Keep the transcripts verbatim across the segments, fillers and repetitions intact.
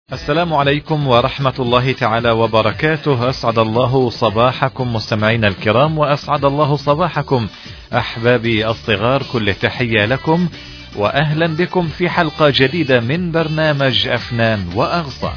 السلام عليكم ورحمة الله تعالى وبركاته. أسعد الله صباحكم مستمعينا الكرام، وأسعد الله صباحكم أحبابي الصغار. كل تحية لكم وأهلا بكم في حلقة جديدة من برنامج أفنان وأغصان.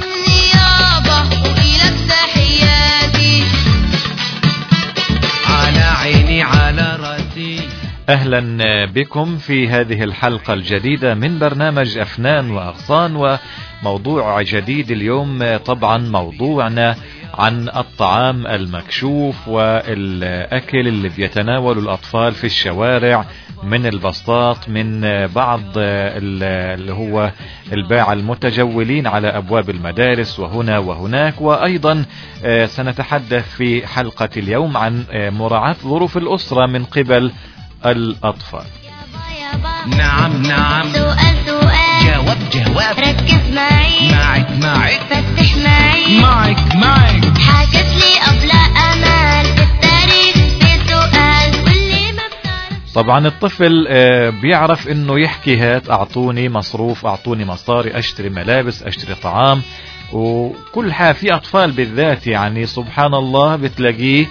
على عيني على راسي. أهلا بكم في هذه الحلقة الجديدة من برنامج أفنان وأغصان، وموضوع جديد اليوم. طبعا موضوعنا عن الطعام المكشوف والأكل اللي بيتناول الأطفال في الشوارع من البسطات، من بعض اللي هو الباعة المتجولين على أبواب المدارس وهنا وهناك. وأيضا سنتحدث في حلقة اليوم عن مراعاة ظروف الأسرة من قبل الأطفال. نعم نعم، سؤال سؤال، جواب جواب، ركز معي، معك معك، فتح معي، معك معك. حكت لي أبلة أمل في التاريخ في سؤال واللي ما بتعرفش. طبعا الطفل بيعرف انه يحكي هات اعطوني مصروف، اعطوني مصاري، اشتري ملابس، اشتري طعام، وكل حاجة. في اطفال بالذات يعني سبحان الله بتلاقيه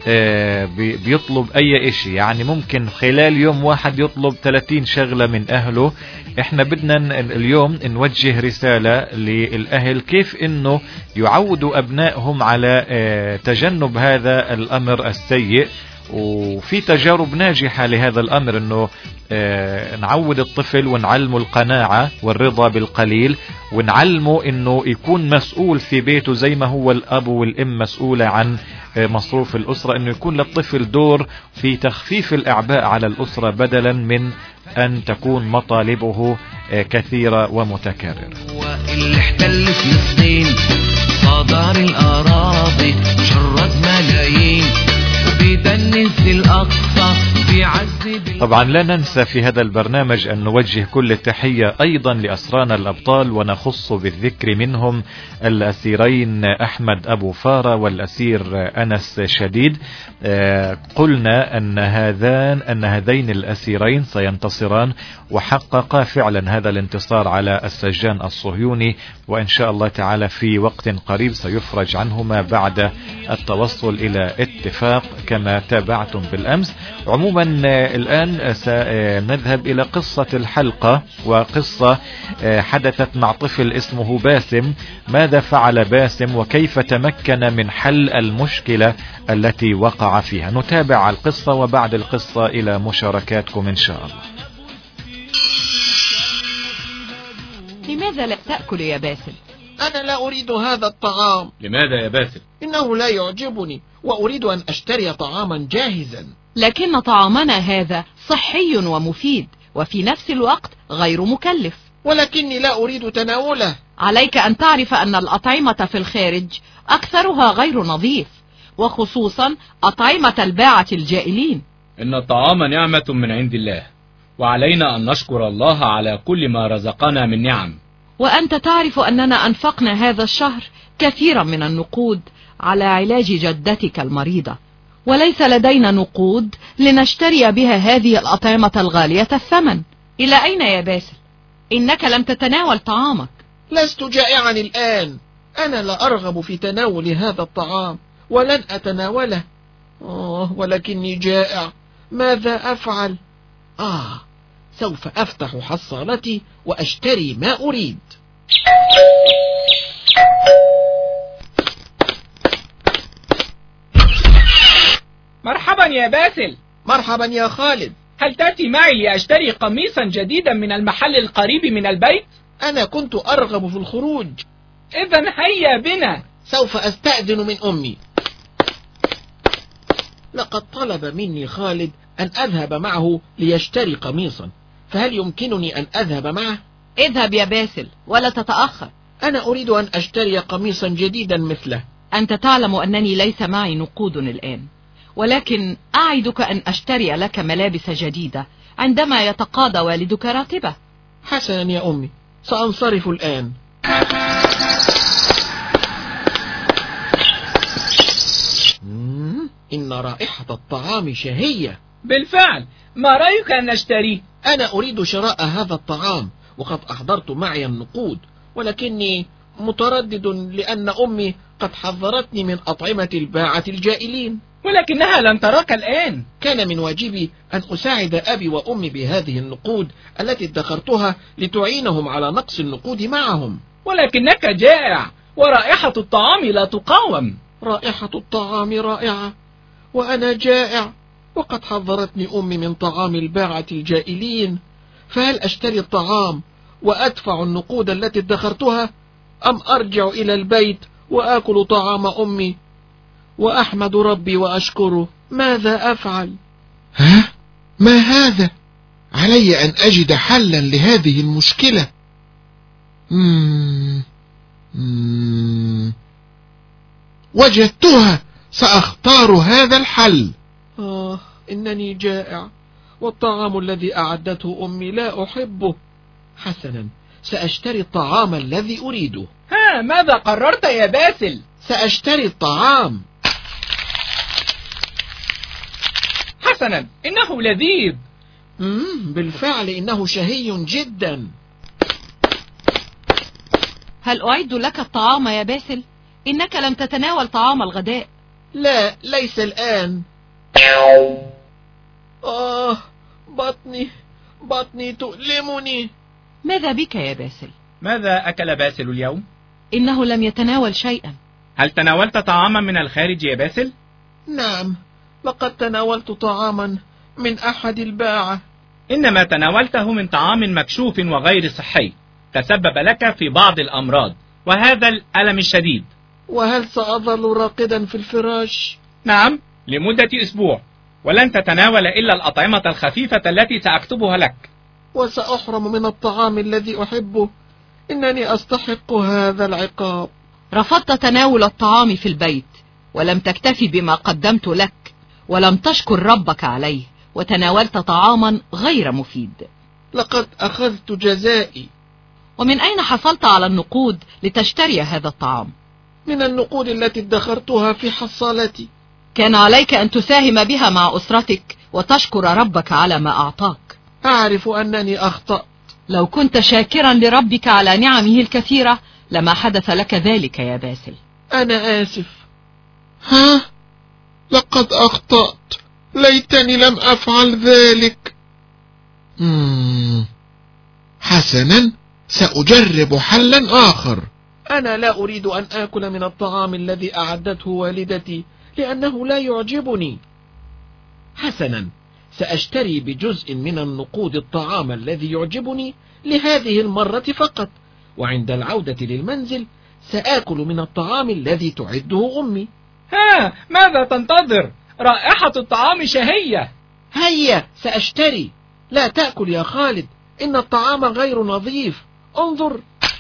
بيطلب اي اشي، يعني ممكن خلال يوم واحد يطلب ثلاثين شغلة من اهله. احنا بدنا اليوم نوجه رسالة للاهل كيف انه يعودوا ابنائهم على تجنب هذا الامر السيء. وفي تجارب ناجحة لهذا الامر، انه نعود الطفل ونعلمه القناعة والرضا بالقليل، ونعلمه انه يكون مسؤول في بيته زي ما هو الاب والام مسؤولة عن مصروف الأسرة، أنه يكون للطفل دور في تخفيف الأعباء على الأسرة بدلا من أن تكون مطالبه كثيرة ومتكررة. واللي احتل فلسطين صدر الأراضي شرد ملايين وبيدنس الأقصى في عز. طبعا لا ننسى في هذا البرنامج أن نوجه كل التحية أيضا لأسرانا الأبطال، ونخص بالذكر منهم الأسيرين أحمد أبو فارة والأسير أنس شديد. قلنا أن هذان أن هذين الأسيرين سينتصران، وحققا فعلا هذا الانتصار على السجان الصهيوني، وإن شاء الله تعالى في وقت قريب سيفرج عنهما بعد التوصل إلى اتفاق كما تابعتم بالأمس. عموما الآن سنذهب إلى قصة الحلقة، وقصة حدثت مع طفل اسمه باسم. ماذا فعل باسم وكيف تمكن من حل المشكلة التي وقع فيها؟ نتابع القصة وبعد القصة إلى مشاركاتكم إن شاء الله. لماذا لا تأكل يا باسم؟ أنا لا أريد هذا الطعام. لماذا يا باسم؟ إنه لا يعجبني، وأريد أن أشتري طعاما جاهزا. لكن طعامنا هذا صحي ومفيد وفي نفس الوقت غير مكلف. ولكني لا أريد تناوله. عليك أن تعرف أن الأطعمة في الخارج أكثرها غير نظيف، وخصوصا أطعمة الباعة الجائلين. إن الطعام نعمة من عند الله، وعلينا أن نشكر الله على كل ما رزقنا من نعم. وأنت تعرف أننا أنفقنا هذا الشهر كثيرا من النقود على علاج جدتك المريضة، وليس لدينا نقود لنشتري بها هذه الأطعمة الغالية الثمن. إلى أين يا باسل؟ إنك لم تتناول طعامك. لست جائعا الآن، أنا لا أرغب في تناول هذا الطعام ولن أتناوله. آه ولكني جائع، ماذا أفعل؟ آه سوف أفتح حصالتي وأشتري ما أريد. مرحبا يا باسل. مرحبا يا خالد. هل تأتي معي لأشتري قميصا جديدا من المحل القريب من البيت؟ أنا كنت أرغب في الخروج. إذن هيا بنا. سوف أستأذن من أمي. لقد طلب مني خالد أن أذهب معه ليشتري قميصا، فهل يمكنني أن أذهب معه؟ اذهب يا باسل ولا تتأخر. أنا أريد أن أشتري قميصا جديدا مثله. أنت تعلم أنني ليس معي نقود الآن، ولكن أعدك أن أشتري لك ملابس جديدة عندما يتقاضى والدك راتبه. حسنا يا أمي، سأنصرف الآن. إن رائحة الطعام شهية. بالفعل، ما رأيك أن نشتريه؟ أنا أريد شراء هذا الطعام، وقد أحضرت معي النقود، ولكني متردد لأن أمي قد حذرتني من أطعمة الباعة الجائلين. ولكنها لن تراك الآن. كان من واجبي أن أساعد أبي وأمي بهذه النقود التي ادخرتها لتعينهم على نقص النقود معهم. ولكنك جائع ورائحة الطعام لا تقاوم. رائحة الطعام رائعة وأنا جائع، وقد حذرتني أمي من طعام الباعة الجائلين، فهل أشتري الطعام وأدفع النقود التي ادخرتها، أم أرجع إلى البيت وآكل طعام أمي وأحمد ربي وأشكره؟ ماذا أفعل؟ ها؟ ما هذا؟ علي أن أجد حلا لهذه المشكلة. مم. مم. وجدتها، سأختار هذا الحل. آه إنني جائع والطعام الذي أعدته أمي لا أحبه. حسنا، سأشتري الطعام الذي أريده. ها، ماذا قررت يا باسل؟ سأشتري الطعام. حسنا، إنه لذيذ. مم بالفعل إنه شهي جدا. هل أعد لك الطعام يا باسل؟ إنك لم تتناول طعام الغداء. لا، ليس الآن. آه بطني بطني تؤلمني. ماذا بك يا باسل؟ ماذا أكل باسل اليوم؟ إنه لم يتناول شيئا. هل تناولت طعاما من الخارج يا باسل؟ نعم، لقد تناولت طعاما من أحد الباعة. إنما تناولته من طعام مكشوف وغير صحي، تسبب لك في بعض الأمراض وهذا الألم الشديد. وهل سأظل راقدا في الفراش؟ نعم، لمدة أسبوع، ولن تتناول إلا الأطعمة الخفيفة التي سأكتبها لك. وسأحرم من الطعام الذي أحبه. إنني أستحق هذا العقاب. رفضت تناول الطعام في البيت، ولم تكتفي بما قدمت لك، ولم تشكر ربك عليه، وتناولت طعاما غير مفيد. لقد أخذت جزائي. ومن أين حصلت على النقود لتشتري هذا الطعام؟ من النقود التي ادخرتها في حصالتي. كان عليك أن تساهم بها مع أسرتك وتشكر ربك على ما أعطاك. أعرف أنني أخطأت. لو كنت شاكرا لربك على نعمه الكثيرة لما حدث لك ذلك يا باسل. أنا آسف. ها؟ لقد أخطأت، ليتني لم أفعل ذلك. مم. حسنا، سأجرب حلا آخر. أنا لا أريد أن آكل من الطعام الذي أعدته والدتي لأنه لا يعجبني. حسنا، سأشتري بجزء من النقود الطعام الذي يعجبني لهذه المرة فقط، وعند العودة للمنزل سآكل من الطعام الذي تعده أمي. ها، ماذا تنتظر؟ رائحة الطعام شهية. هيا سأشتري. لا تأكل يا خالد، إن الطعام غير نظيف. انظر.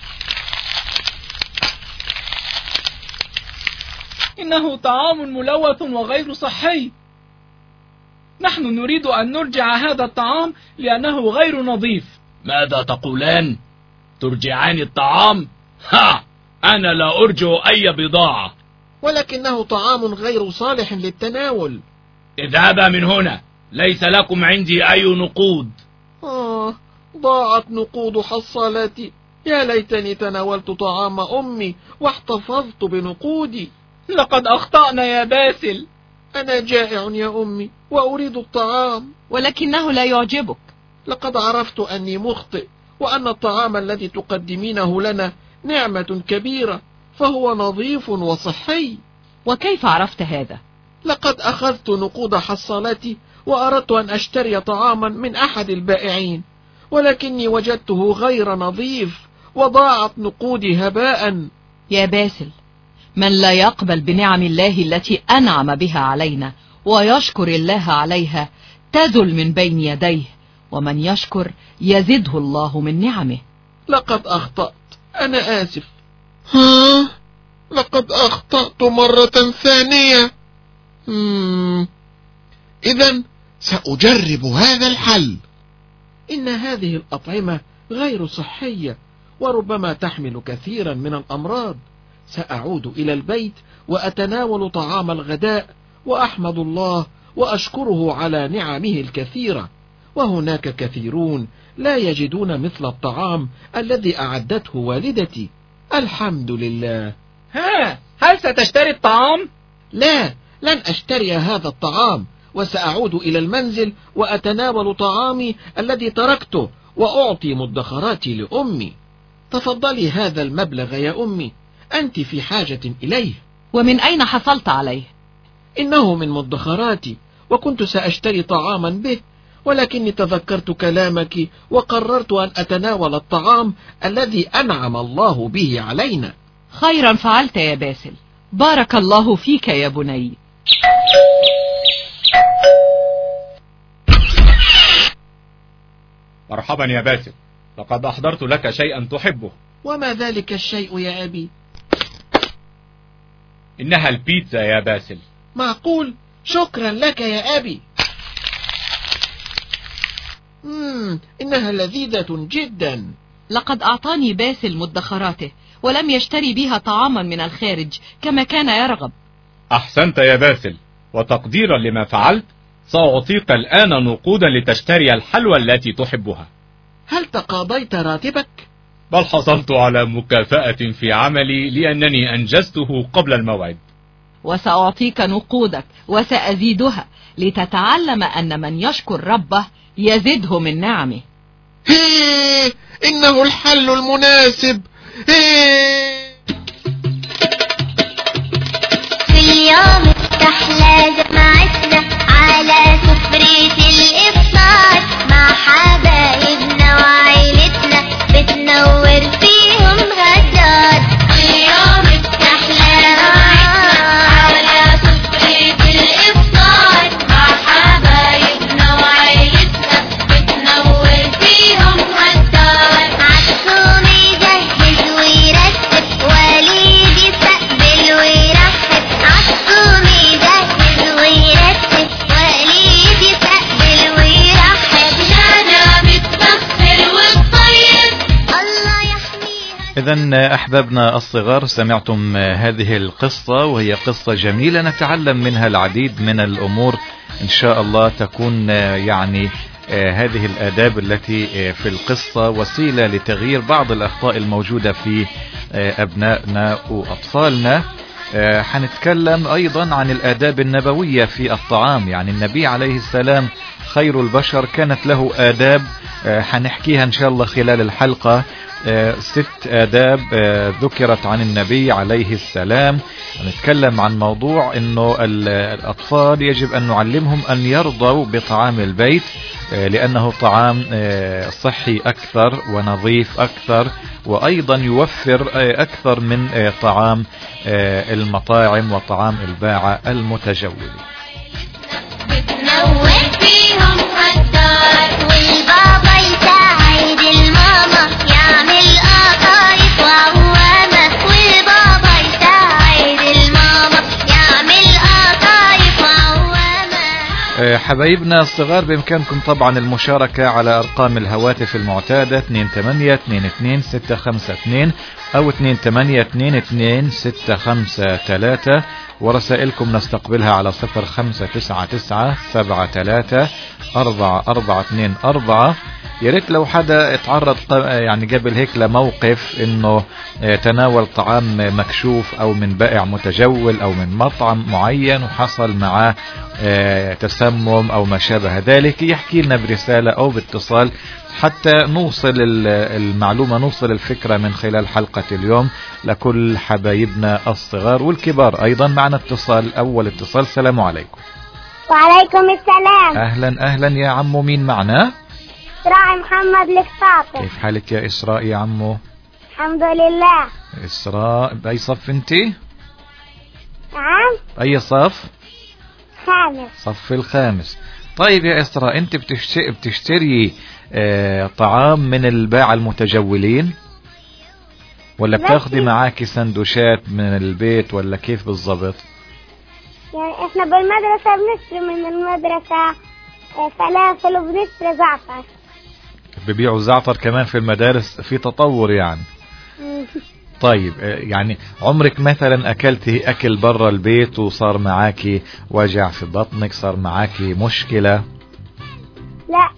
إنه طعام ملوث وغير صحي. نحن نريد أن نرجع هذا الطعام لأنه غير نظيف. ماذا تقولان؟ ترجعان الطعام؟ ها! أنا لا أرجع أي بضاعة. ولكنه طعام غير صالح للتناول. اذهبا من هنا، ليس لكم عندي أي نقود. آه ضاعت نقود حصالتي. يا ليتني تناولت طعام أمي واحتفظت بنقودي. لقد أخطأنا يا باسل. أنا جائع يا أمي وأريد الطعام. ولكنه لا يعجبك. لقد عرفت أني مخطئ، وأن الطعام الذي تقدمينه لنا نعمة كبيرة، فهو نظيف وصحي. وكيف عرفت هذا؟ لقد أخذت نقود حصالتي وأردت أن أشتري طعاما من أحد البائعين، ولكني وجدته غير نظيف وضاعت نقودي هباء. يا باسل، من لا يقبل بنعم الله التي أنعم بها علينا ويشكر الله عليها تزل من بين يديه، ومن يشكر يزده الله من نعمه. لقد أخطأت، أنا آسف. ها؟ لقد أخطأت مرة ثانية. مم. إذن سأجرب هذا الحل. إن هذه الأطعمة غير صحية وربما تحمل كثيرا من الأمراض. سأعود إلى البيت وأتناول طعام الغداء وأحمد الله وأشكره على نعمه الكثيرة. وهناك كثيرون لا يجدون مثل الطعام الذي أعدته والدتي. الحمد لله. ها، هل ستشتري الطعام؟ لا، لن أشتري هذا الطعام، وسأعود إلى المنزل وأتناول طعامي الذي تركته وأعطي مدخراتي لأمي. تفضلي هذا المبلغ يا أمي، أنت في حاجة إليه. ومن أين حصلت عليه؟ إنه من مدخراتي، وكنت سأشتري طعاما به، ولكني تذكرت كلامك وقررت أن أتناول الطعام الذي أنعم الله به علينا. خيرا فعلت يا باسل، بارك الله فيك يا بني. مرحبا يا باسل، لقد أحضرت لك شيئا تحبه. وما ذلك الشيء يا أبي؟ إنها البيتزا يا باسل. معقول؟ شكرا لك يا أبي. مم. إنها لذيذة جدا. لقد أعطاني باسل مدخراته ولم يشتري بها طعاما من الخارج كما كان يرغب. أحسنت يا باسل، وتقديرا لما فعلت سأعطيك الآن نقودا لتشتري الحلوى التي تحبها. هل تقاضيت راتبك؟ بل حصلت على مكافأة في عملي لأنني أنجزته قبل الموعد. وسأعطيك نقودك وسأزيدها لتتعلم أن من يشكر ربه يزده من نعمه. هيه، إنه الحل المناسب. هيه. في اليوم تحلى جماعتنا على سفرة الإفطار مع حبايبنا وعيلتنا بتنور فيهم غدار. في اليوم تحلى جماعتنا على سفرة الإفطار مع حبايبنا وعيلتنا بتنور فيهم غدار. عالصوم يجهز ويرتب وليد يستقبل ويرحب. عالصوم يجهز ويرتب وليد يستقبل ويرحب. جانا بتبخر والطيب الله يحميها. إذا أحبابنا الصغار، سمعتم هذه القصة، وهي قصة جميلة نتعلم منها العديد من الأمور إن شاء الله. تكون يعني هذه الآداب التي في القصة وسيلة لتغيير بعض الأخطاء الموجودة في أبنائنا وأطفالنا. حنتكلم أيضا عن الآداب النبوية في الطعام، يعني النبي عليه السلام خير البشر كانت له آداب حنحكيها إن شاء الله خلال الحلقة. ست آداب ذكرت عن النبي عليه السلام. نتكلم عن موضوع انه الاطفال يجب ان نعلمهم ان يرضوا بطعام البيت، لانه طعام صحي اكثر ونظيف اكثر، وايضا يوفر اكثر من طعام المطاعم وطعام الباعة المتجولين. بتنور فيهم غدار والبابا يساعد الماما يعمل قطايف وعوامة. والبابا يساعد الماما يعمل قطايف وعوامة. حبايبنا الصغار، بإمكانكم طبعا المشاركة على أرقام الهواتف المعتادة اثنين ثمانية اثنين اثنين ستة خمسة اثنين أو اثنين ثمانية اثنين اثنين ستة خمسة ثلاثة، ورسائلكم نستقبلها على صفر خمسة تسعة تسعة سبعة ثلاثة أربعة أربعة اثنين أربعة. يا ريت لو حدا اتعرض يعني قبل هيك لموقف انه تناول طعام مكشوف او من بائع متجول او من مطعم معين وحصل معاه تسمم او ما شابه ذلك، يحكي لنا برسالة او باتصال حتى نوصل المعلومة، نوصل الفكرة من خلال حلقة اليوم لكل حبايبنا الصغار والكبار. ايضا معنا اتصال، اول اتصال. السلام عليكم. وعليكم السلام. اهلا اهلا يا عمو، مين معنا؟ إسراء محمد القطاطي. كيف حالك يا إسراء يا عمو؟ الحمد لله. إسراء بأي صف انتي؟ نعم. أي صف؟ خامس. صف الخامس. طيب يا إسراء، انت بتشتري, بتشتري اه طعام من الباعة المتجولين ولا بتاخدي معاكي سندوشات من البيت ولا كيف بالضبط؟ يعني احنا بالمدرسة بنشتري من المدرسة فلافل وبنشتري زعتر. ببيعوا زعتر كمان في المدارس، في تطور يعني. طيب يعني عمرك مثلا اكلتي اكل برا البيت وصار معاكي وجع في بطنك، صار معاكي مشكلة؟ لا.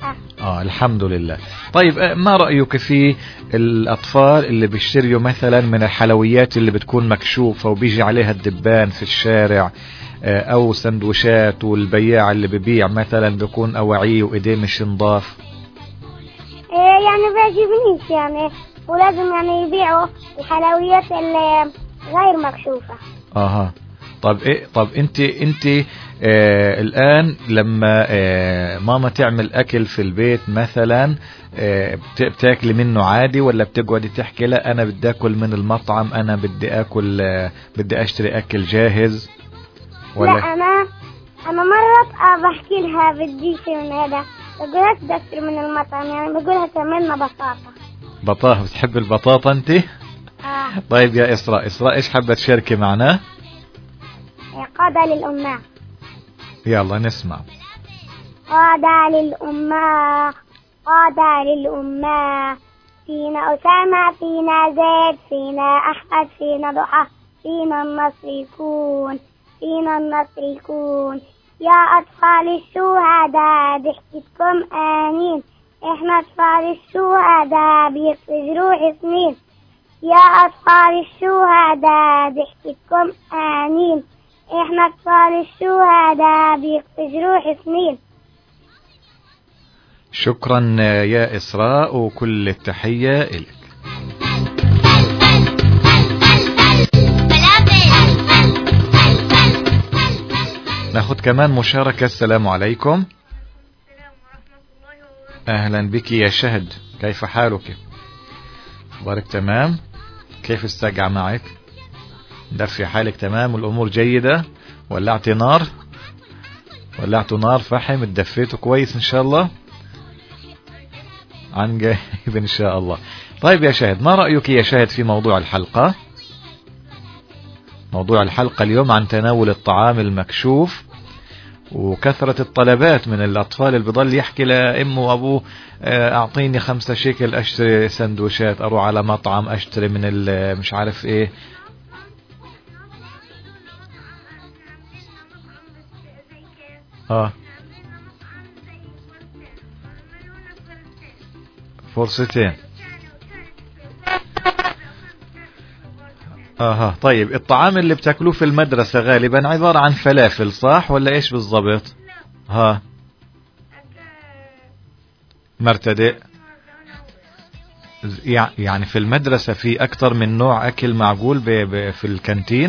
اه الحمد لله. طيب ما رأيك في الأطفال اللي بيشتريوا مثلا من الحلويات اللي بتكون مكشوفة وبيجي عليها الدبان في الشارع، أو سندوشات، والبياع اللي ببيع مثلا بيكون أواعيه وإيديه مش نضاف؟ يعني بيعجبنيش يعني، ولازم يعني يبيعوا الحلويات اللي غير مكشوفة. اها طب ايه طب انت انت آه الان لما آه ماما تعمل اكل في البيت مثلا، آه بتاكلي منه عادي ولا بتقعدي تحكي لا انا بدي اكل من المطعم، انا بدي اكل آه بدي اشتري اكل جاهز؟ ولا لا انا انا مرات بحكي لها بدي شيء من هذا، بقولها بدي اشتري من المطعم، يعني بقولها تعملنا بطاطا. بطاطا؟ بتحب البطاطا انت؟ آه. طيب يا إسراء، إسراء ايش حابة تشاركي معنا؟ قادة للأمة. يلا نسمع. قادة للأمة، قادة للأمة، فينا أسامة، فينا زيد، فينا أحمد، فينا ضحى، فينا النصر يكون، فينا النصر يكون. يا أطفال الشهداء ضحكتكم آمين، إحنا أطفال الشهداء بيكفي جروح سنين. يا أطفال الشهداء ضحكتكم آمين، إحنا أطفال الشهداء بيكفي جروح سنين. شكرا يا إسراء وكل التحية إلك. ناخد كمان مشاركة. السلام عليكم. أهلا بك يا شهد، كيف حالك؟ أخبارك تمام؟ كيف السجع معك؟ دفي حالك تمام والأمور جيدة؟ ولعتي نار؟ ولعتوا نار فحم؟ اتدفيتوا كويس إن شاء الله؟ عن جايب إن شاء الله. طيب يا شهد، ما رأيك يا شهد في موضوع الحلقة؟ موضوع الحلقة اليوم عن تناول الطعام المكشوف وكثرة الطلبات من الأطفال اللي بضل يحكي لأمه وأبوه أعطيني خمسة شيكل أشتري سندوشات، أروح على مطعم أشتري من مش عارف إيه. آه فرصتين. اها طيب الطعام اللي بتاكلوه في المدرسة غالبا عبارة عن فلافل صح ولا ايش بالضبط؟ ها مرتدئ. يعني في المدرسة في اكتر من نوع اكل معقول في الكانتين؟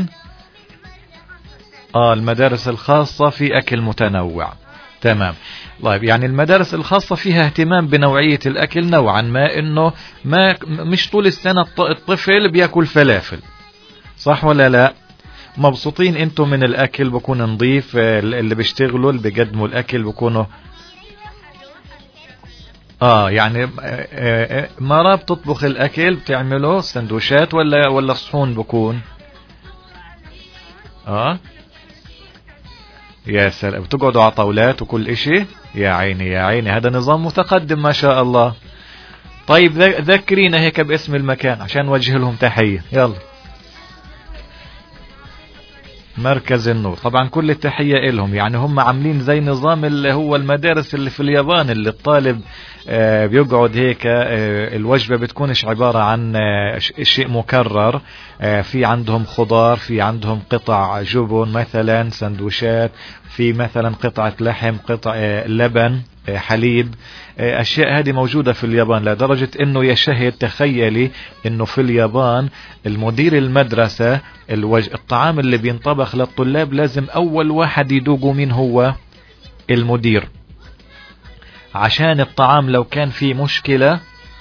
اه المدارس الخاصة في اكل متنوع. تمام. طيب يعني المدارس الخاصة فيها اهتمام بنوعية الاكل نوعا ما، انه ما مش طول السنة الطفل بياكل فلافل صح ولا لا؟ مبسوطين انتم من الاكل بكون نظيف، اللي بيشتغلوا اللي بيقدموا الاكل بكونوا اه يعني مرة بتطبخ الاكل بتعمله سندوشات ولا ولا صحون بكون؟ اه يا سلام، بتقعدوا على طاولات وكل اشي؟ يا عيني يا عيني، هذا نظام متقدم ما شاء الله. طيب ذكرينا هيك باسم المكان عشان نوجه لهم تحية. يلا. مركز النور، طبعا كل التحية إلهم، يعني هم عاملين زي نظام اللي هو المدارس اللي في اليابان، اللي الطالب آه بيقعد هيك، آه الوجبة بتكونش عبارة عن آه شيء مكرر، آه في عندهم خضار، في عندهم قطع جبن مثلا، سندوشات، في مثلا قطعة لحم، قطع آه لبن، آه حليب، آه أشياء هذه موجودة في اليابان، لدرجة إنه يا شهد تخيلي إنه في اليابان المدير المدرسة الوج... الطعام اللي بينطبخ للطلاب لازم أول واحد يدوقوا مين هو؟ المدير، عشان الطعام لو كان فيه مشكلة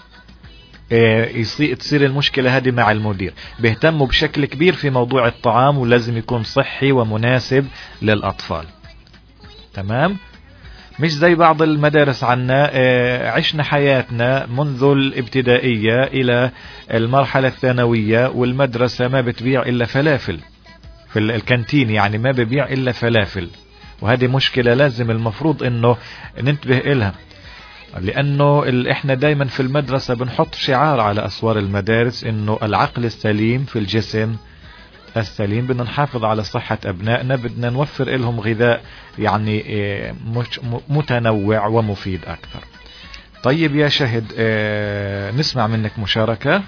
يصير تصير المشكلة هذه مع المدير. بيهتموا بشكل كبير في موضوع الطعام، ولازم يكون صحي ومناسب للأطفال. تمام؟ مش زي بعض المدارس عنا، عشنا حياتنا منذ الابتدائية إلى المرحلة الثانوية والمدرسة ما بتبيع إلا فلافل في الكانتين، يعني ما ببيع إلا فلافل، وهذه مشكلة لازم المفروض إنه ننتبه إلها، لأنه إحنا دايما في المدرسة بنحط شعار على أسوار المدارس إنه العقل السليم في الجسم السليم. بدنا نحافظ على صحة أبنائنا، بدنا نوفر لهم غذاء يعني متنوع ومفيد أكثر. طيب يا شهد، آه نسمع منك مشاركة.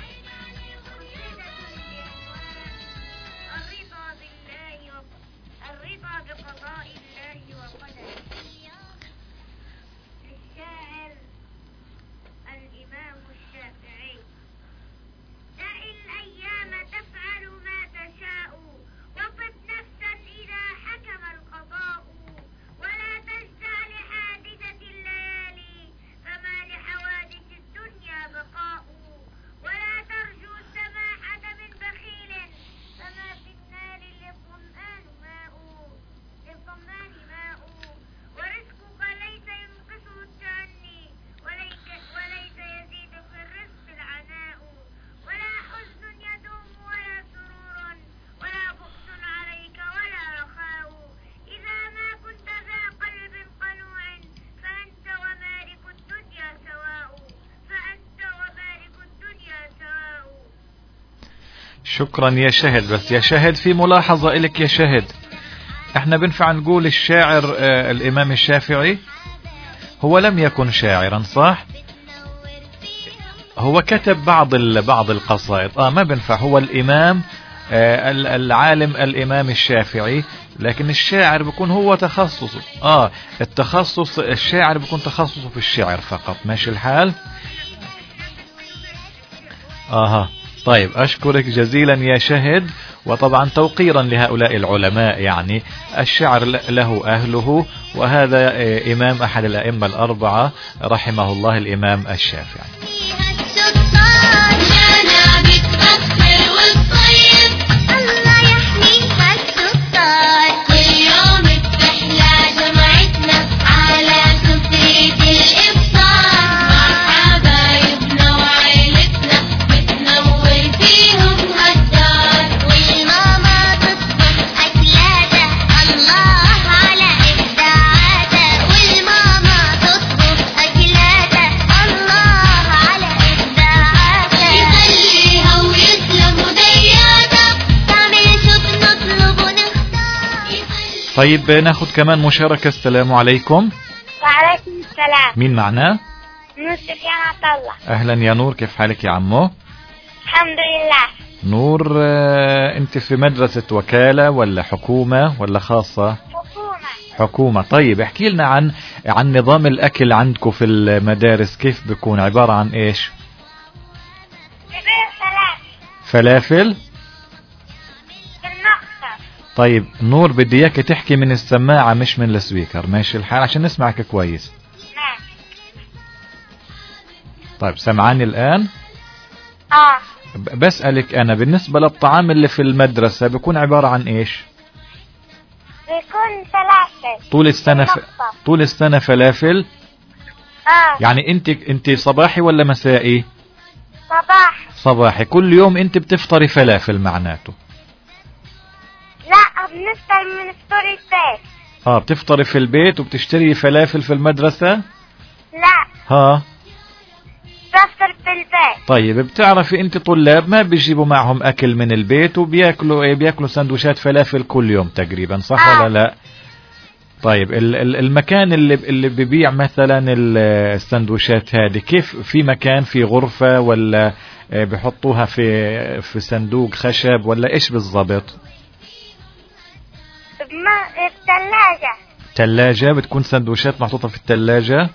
شكرا يا شهد. بس يا شهد في ملاحظة إلك يا شهد، احنا بنفع نقول الشاعر آه الإمام الشافعي هو لم يكن شاعرا صح؟ هو كتب بعض بعض القصائد، اه ما بنفع هو الإمام آه العالم الإمام الشافعي، لكن الشاعر بيكون هو تخصصه. اه التخصص الشاعر بيكون تخصصه في الشعر فقط. ماشي الحال؟ اها طيب أشكرك جزيلا يا شهد. وطبعا توقيرا لهؤلاء العلماء، يعني الشعر له أهله، وهذا إمام أحد الأئمة الأربعة رحمه الله الإمام الشافعي. طيب ناخد كمان مشاركة. السلام عليكم. وعليكم السلام. مين معنا؟ نور سفيان عطا الله. أهلا يا نور، كيف حالك يا عمو؟ الحمد لله. نور، آه أنت في مدرسة وكالة ولا حكومة ولا خاصة؟ حكومة. حكومة. طيب احكي لنا عن عن نظام الأكل عندكم في المدارس، كيف بيكون عبارة عن إيش؟ فلافل. فلافل؟ طيب نور بدي اياك تحكي من السماعة مش من السبيكر، ماشي الحال عشان نسمعك كويس. نعم. طيب سمعاني الآن؟ اه. بسألك أنا بالنسبة للطعام اللي في المدرسة بيكون عبارة عن إيش؟ بيكون فلافل طول السنة ف... طول السنة فلافل؟ اه. يعني أنت أنت صباحي ولا مسائي؟ صباح. صباحي. كل يوم أنت بتفطري فلافل معناته؟ لا بنفطر من فطور البيت. اه بتفطري في البيت وبتشتري فلافل في المدرسة؟ لا. ها بفطر في البيت. طيب بتعرفي انت طلاب ما بيجيبوا معهم اكل من البيت وبياكلوا ايه، بياكلوا سندويشات فلافل كل يوم تقريبا صح آه. ولا لا؟ طيب ال ال المكان اللي اللي ببيع مثلا السندويشات هذه كيف، في مكان في غرفة ولا بيحطوها في في صندوق خشب ولا ايش بالضبط؟ ما الثلاجة. ثلاجة بتكون سندويشات محطوطة في الثلاجة؟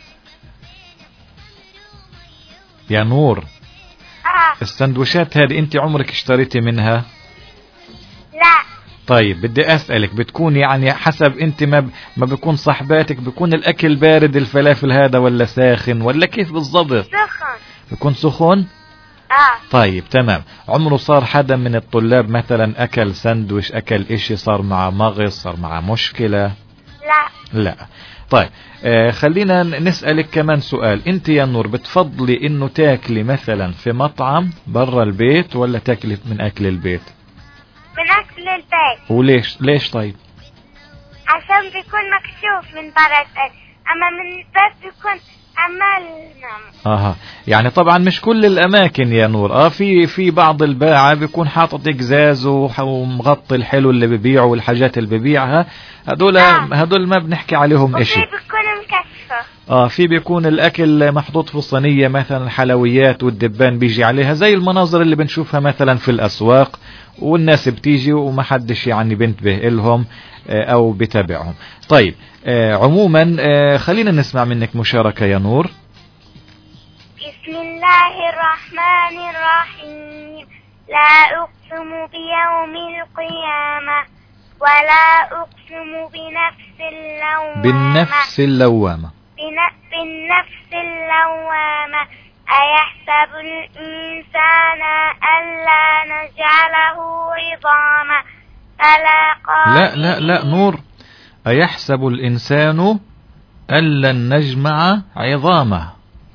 يا نور. اه. السندويشات هذه انت عمرك اشتريتي منها؟ لا. طيب بدي اسألك بتكون يعني حسب انت ما ب... ما بيكون صحباتك بيكون الاكل بارد الفلافل هذا ولا ساخن ولا كيف بالضبط؟ سخن. بيكون سخن؟ اه. طيب تمام. عمره صار حدا من الطلاب مثلا اكل سندويش اكل اشي صار مع مغص صار مع مشكلة؟ لا. لا. طيب آه خلينا نسألك كمان سؤال. انت يا نور بتفضلي انه تاكلي مثلا في مطعم برا البيت ولا تاكلي من اكل البيت؟ من اكل البيت. وليش ليش طيب؟ عشان بيكون مكشوف من برا البيت، اما من البيت بيكون عمال نعم. اها يعني طبعا مش كل الاماكن يا نور. اه في في بعض الباعة بيكون حاطط قزاز ومغطي الحلو اللي ببيعه والحاجات اللي ببيعها، هدول آه. هدول ما بنحكي عليهم اشي. بيكونوا مكشفين. عارفة. اه في بيكون الاكل محطوط في صينية مثلا حلويات والدبان بيجي عليها، زي المناظر اللي بنشوفها مثلا في الاسواق، والناس بتيجي ومحدش يعني بينتبه لهم او بتابعهم. طيب آه عموما آه خلينا نسمع منك مشاركة يا نور. بسم الله الرحمن الرحيم. لا أقسم بيوم القيامة ولا أقسم بنفس اللوامة. بالنفس اللوامة. بالنفس اللوامة. أيحسب الإنسان ألا نجعله عظاما فلا لا لا لا نور. أيحسب الإنسان ألا نجمع عظامه.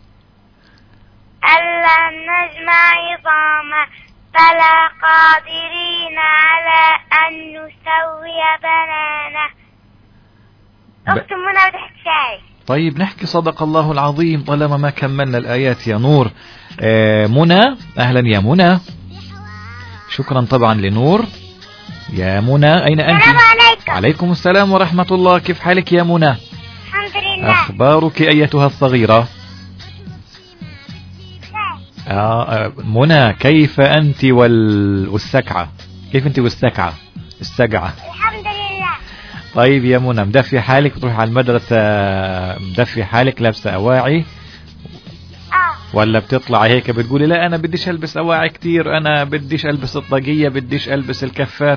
ألا نجمع عظاما فلا قادرين على أن نسوي بنانه. أختم منى وتحت شاي. طيب نحكي صدق الله العظيم طالما ما كملنا الآيات يا نور. آه منى، أهلا يا منى. شكرا طبعا لنور. يا منى أين أنت؟ السلام عليكم. عليكم السلام ورحمة الله. كيف حالك يا منى؟ الحمد لله. أخبارك أيتها الصغيرة؟ آه منى كيف أنت وال... والسكعة؟ كيف أنت والسكعة؟ السجعة. الحمد لله. طيب يا منى مدفي حالك بتروح على المدرسة مدفي حالك لابسة أواعي؟ اه. ولا بتطلع هيك بتقولي لا أنا بديش ألبس أواعي كتير، أنا بديش ألبس الطاقية، بديش ألبس الكفات؟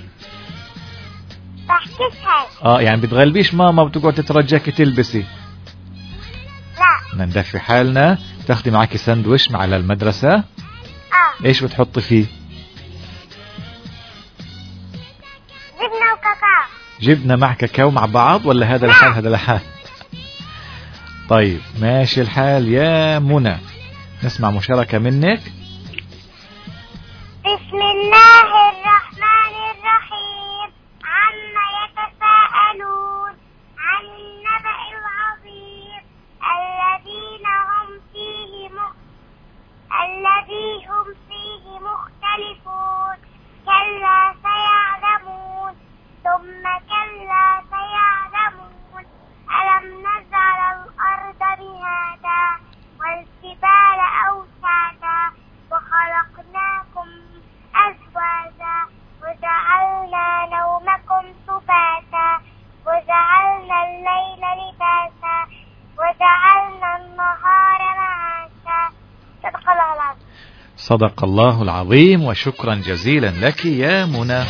بحكيش هاي. اه يعني بتغلبيش ماما بتقعد تترجاكي تلبسي؟ لا. ندفي حالنا. تاخدي معاكي ساندويش مع المدرسة؟ اه. ايش بتحطي فيه؟ جبنة وكاكاو. جبنة مع كاكاو مع بعض ولا هذا الحال هذا الحال؟ طيب ماشي الحال يا منى. نسمع مشاركة منك. بسم الله الرحمن الرحيم. عما يتساءلون عن النبأ العظيم الذين هم فيه مخ... الذي هم فيه مختلفون. كلا سيعلمون ثم كلا سيعلمون. ألم نجعل الأرض مهادا والجبال أوتادا وخلقناكم أزواجا وجعلنا نومكم سباتا وجعلنا الليل لباسا وجعلنا النهار معاشا. صدق الله العظيم. صدق الله العظيم وشكرا جزيلا لك يا منى.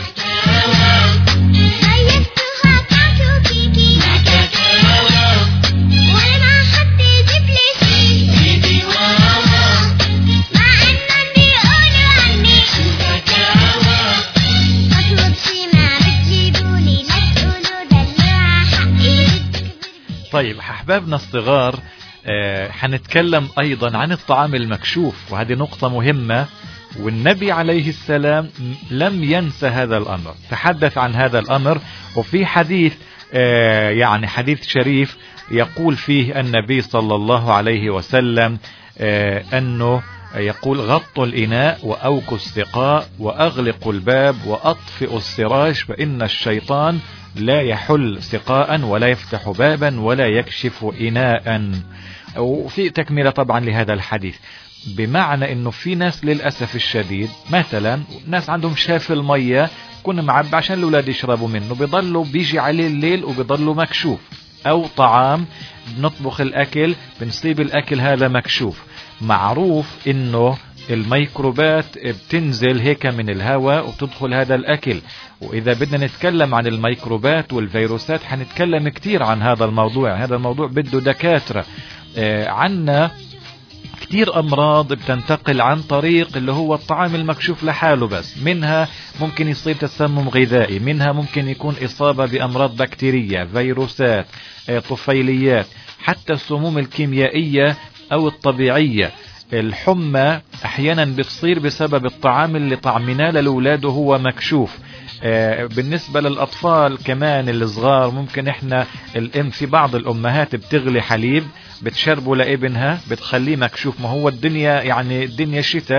طيب أحبابنا الصغار آه حنتكلم أيضا عن الطعام المكشوف، وهذه نقطة مهمة، والنبي عليه السلام لم ينسى هذا الأمر، تحدث عن هذا الأمر. وفي حديث آه يعني حديث شريف يقول فيه النبي صلى الله عليه وسلم آه أنه يقول غطوا الإناء وأوكوا السقاء وأغلقوا الباب وأطفئوا السراج فإن الشيطان لا يحل سقاء ولا يفتح بابا ولا يكشف إناء. وفي تكملة طبعا لهذا الحديث، بمعنى انه في ناس للأسف الشديد مثلا ناس عندهم شاف المية كنا معبى عشان الأولاد يشربوا منه، بيضلوا بيجي عليه الليل وبيضلوا مكشوف، او طعام بنطبخ الأكل بنصيب الأكل هذا مكشوف. معروف انه الميكروبات بتنزل هيك من الهواء وبتدخل هذا الأكل، وإذا بدنا نتكلم عن الميكروبات والفيروسات حنتكلم كتير عن هذا الموضوع. هذا الموضوع بده دكاترة. آه عنا كتير أمراض بتنتقل عن طريق اللي هو الطعام المكشوف لحاله بس، منها ممكن يصيب تسمم غذائي، منها ممكن يكون إصابة بأمراض بكتيرية، فيروسات، آه طفيليات، حتى السموم الكيميائية أو الطبيعية. الحمى احيانا بتصير بسبب الطعام اللي طعمناه للأولاد وهو مكشوف. آه بالنسبة للأطفال كمان الصغار ممكن احنا الام في بعض الامهات بتغلي حليب بتشربه لابنها بتخليه مكشوف. ما هو الدنيا يعني الدنيا شتاء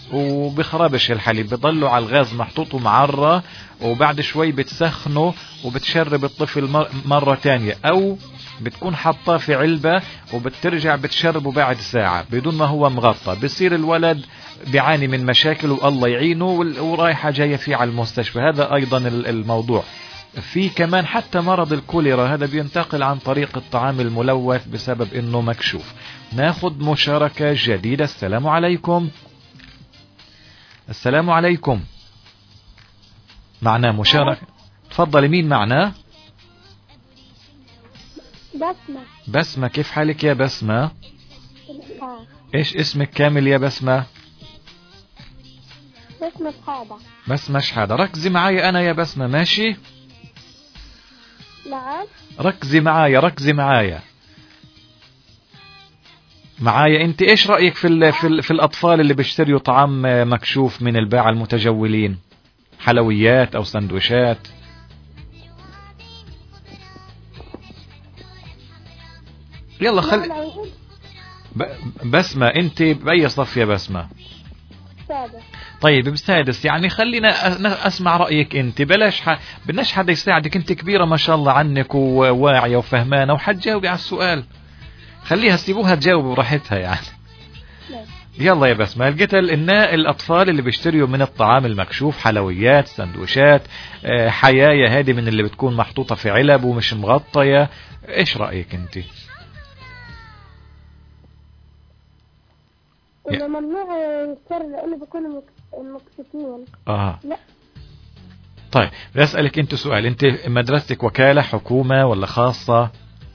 وبخربش الحليب، بضلوا على الغاز محطوط ومعرة، وبعد شوي بتسخنه وبتشرب الطفل مرة تانية، او بتكون حطاه في علبة وبترجع بتشربه بعد ساعة بدون ما هو مغطى. بصير الولد بيعاني من مشاكل والله يعينه ورايحة جاية فيه على المستشفى. هذا ايضا الموضوع. في كمان حتى مرض الكوليرا، هذا بينتقل عن طريق الطعام الملوث بسبب انه مكشوف. ناخد مشاركة جديدة. السلام عليكم. السلام عليكم. معنا مشاركة. تفضلي. مين معنا؟ بسمة. بسمة، كيف حالك يا بسمة؟ ايش اسمك كامل يا بسمة؟ بسمة شحادة. بسمة شحادة. ركزي معايا انا يا بسمة، ماشي؟ نعم. ركزي معايا ركزي معايا معايا انت. ايش رأيك في ال في, ال في الاطفال اللي بيشتريوا طعام مكشوف من الباعة المتجولين، حلويات او سندويشات؟ يلا خلي ب... بسمة انت باي صف يا بسمة؟ سادس. طيب بسادس، يعني خلينا اسمع رأيك انت. بلاش ح... بدناش حدا يساعدك، انت كبيرة ما شاء الله عنك وواعية وفهمانة وحتجاوبي على السؤال. خليها سيبوها تجاوب براحتها يعني. يلا يا بسمة. لقيت ان الاطفال اللي بيشتريوا من الطعام المكشوف حلويات سندويشات حيايا، هذه من اللي بتكون محطوطة في علب ومش مغطية، ايش رأيك انت؟ إنه ممنوع يشتري لأنه بيكونوا مكشوفين. اه لا. طيب بدي أسألك انت سؤال. انت مدرستك وكالة حكومة ولا خاصة؟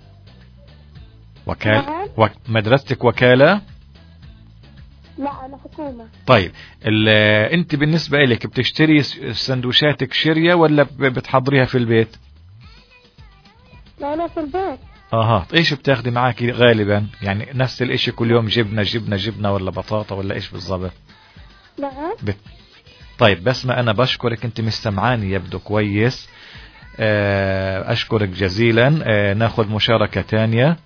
وكالة. وك... مدرستك وكالة؟ لا أنا حكومة. طيب ال... انت بالنسبة لك بتشتري سندوشاتك شرية ولا بتحضريها في البيت؟ لا أنا في البيت. اها. ايش بتاخدي معك غالبا؟ يعني نفس الاشي كل يوم، جبنة جبنة جبنة ولا بطاطا ولا ايش بالضبط؟ نعم. بت... طيب بسمة انا بشكرك، انت مش سمعاني يبدو كويس. اشكرك جزيلا. ناخذ مشاركة تانية.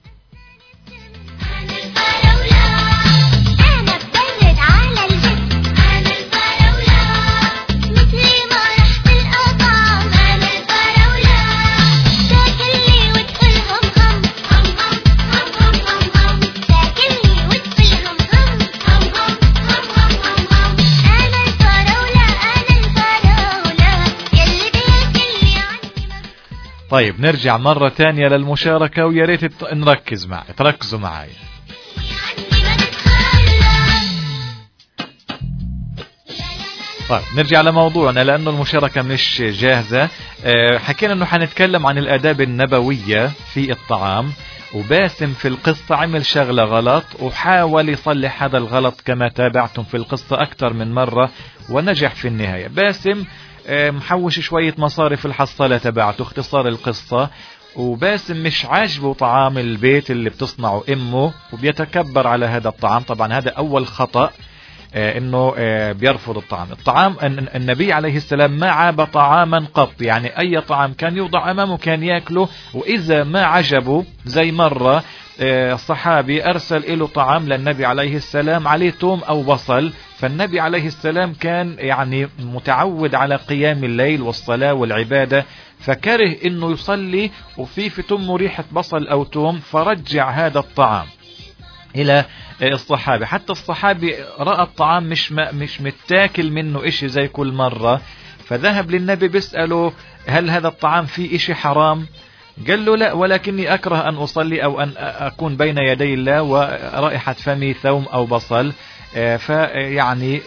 طيب نرجع مرة تانية للمشاركة، ويا ريت نركز معي، تركزوا معي. طيب نرجع لموضوعنا لأنه المشاركة مش جاهزة. أه حكينا أنه حنتكلم عن الآداب النبوية في الطعام، وباسم في القصة عمل شغلة غلط وحاول يصلح هذا الغلط كما تابعتم في القصة أكثر من مرة ونجح في النهاية. باسم محوش شوية مصاري في الحصالة تبعته، اختصار القصة. وباسم مش عاجبه طعام البيت اللي بتصنعه امه وبيتكبر على هذا الطعام. طبعا هذا اول خطأ، آه انه آه بيرفض الطعام. الطعام النبي عليه السلام ما عاب طعاما قط، يعني اي طعام كان يوضع امامه كان ياكله، واذا ما عجبه زي مرة آه الصحابي ارسل له طعام للنبي عليه السلام عليه توم او بصل، فالنبي عليه السلام كان يعني متعود على قيام الليل والصلاة والعبادة، فكره انه يصلي وفي في تمه ريحة بصل او توم، فرجع هذا الطعام الى الصحابي. حتى الصحابي رأى الطعام مش مش متاكل منه اشي زي كل مرة، فذهب للنبي بيسأله هل هذا الطعام فيه اشي حرام؟ قال له لا، ولكني اكره ان اصلي او ان اكون بين يدي الله ورائحة فمي ثوم او بصل. فيعني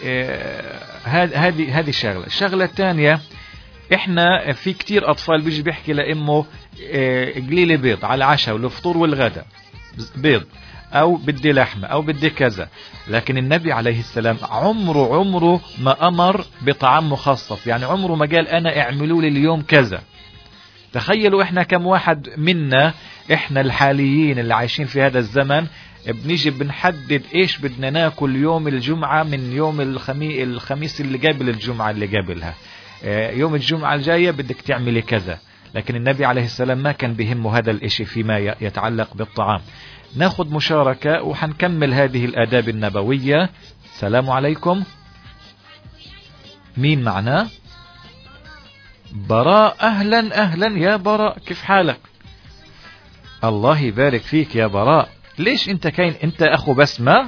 هذه هذه الشغلة. الشغلة الثانية، احنا في كتير اطفال بيجي بيحكي لامه قليلي بيض على العشاء والفطور والغداء، بيض او بدي لحمة او بدي كذا، لكن النبي عليه السلام عمره عمره ما امر بطعام مخصص، يعني عمره ما قال انا اعملوا لي اليوم كذا. تخيلوا احنا كم واحد منا، احنا الحاليين اللي عايشين في هذا الزمن، بنيجي بنحدد ايش بدنا ناكل يوم الجمعة من يوم الخميس الخميس اللي قبل الجمعة اللي قبلها، يوم الجمعة الجاية بدك تعملي كذا. لكن النبي عليه السلام ما كان بهمه هذا الاشي فيما يتعلق بالطعام. ناخد مشاركة وحنكمل هذه الآداب النبوية. السلام عليكم. مين معناه؟ براء. أهلا أهلا يا براء، كيف حالك؟ الله يبارك فيك يا براء. ليش انت كاين؟ انت اخو بسمة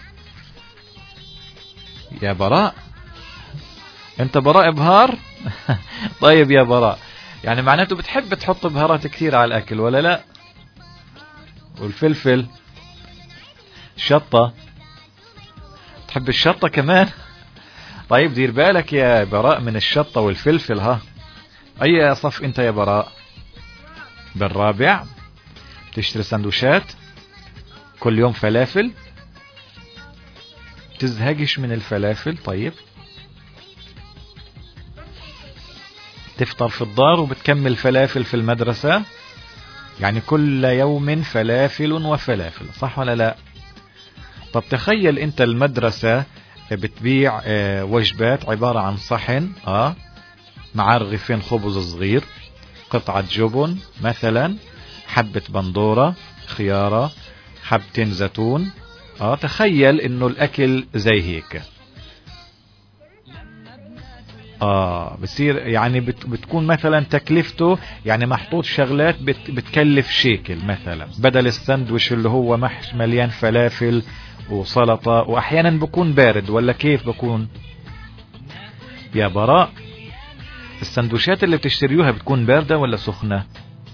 يا براء؟ انت براء بهار؟ طيب يا براء، يعني معناته بتحب تحط بهارات كثير على الاكل ولا لا؟ والفلفل، الشطة، تحب الشطة كمان؟ طيب دير بالك يا براء من الشطة والفلفل. ها، اي صف انت يا براء؟ بالرابع. تشتري سندوشات كل يوم فلافل؟ تزهقش من الفلافل؟ طيب تفطر في الدار وبتكمل فلافل في المدرسة؟ يعني كل يوم فلافل وفلافل، صح ولا لا؟ طب تخيل انت المدرسة بتبيع اه وجبات عبارة عن صحن اه مع رغيفين خبز صغير، قطعة جبن مثلا، حبة بندورة، خيارة، حبتين زيتون. اه تخيل انه الاكل زي هيك. اه بصير يعني بت بتكون مثلا تكلفته يعني محطوط شغلات بت بتكلف شيكل مثلا، بدل السندويش اللي هو محش مليان فلافل وسلطة، واحيانا بكون بارد. ولا كيف بكون يا براء؟ السندويشات اللي بتشتريوها بتكون باردة ولا سخنة؟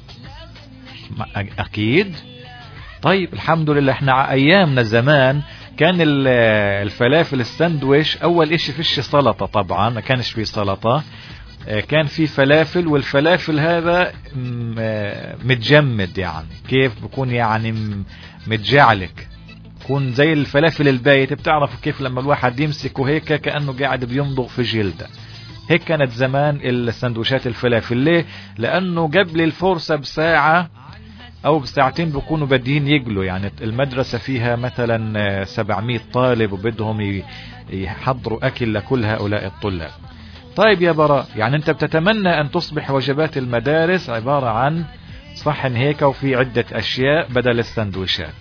اكيد. طيب الحمد لله، احنا ايامنا زمان كان الفلافل الساندويش اول اشي فيش سلطة، طبعا ما كانش فيه سلطة، كان في فلافل، والفلافل هذا متجمد، يعني كيف بكون يعني متجعلك، بكون زي الفلافل البايت. بتعرفوا كيف لما الواحد يمسكه هيك كأنه قاعد بيمضغ في جلده؟ هيك كانت زمان السندوشات الفلافل. ليه؟ لانه قبل الفرصة بساعة او بساعتين بيكونوا بدين يقلوا، يعني المدرسة فيها مثلا سبعمية طالب وبدهم يحضروا اكل لكل هؤلاء الطلاب. طيب يا براء، يعني انت بتتمنى ان تصبح وجبات المدارس عبارة عن صحن هيك وفي عدة اشياء بدل السندويشات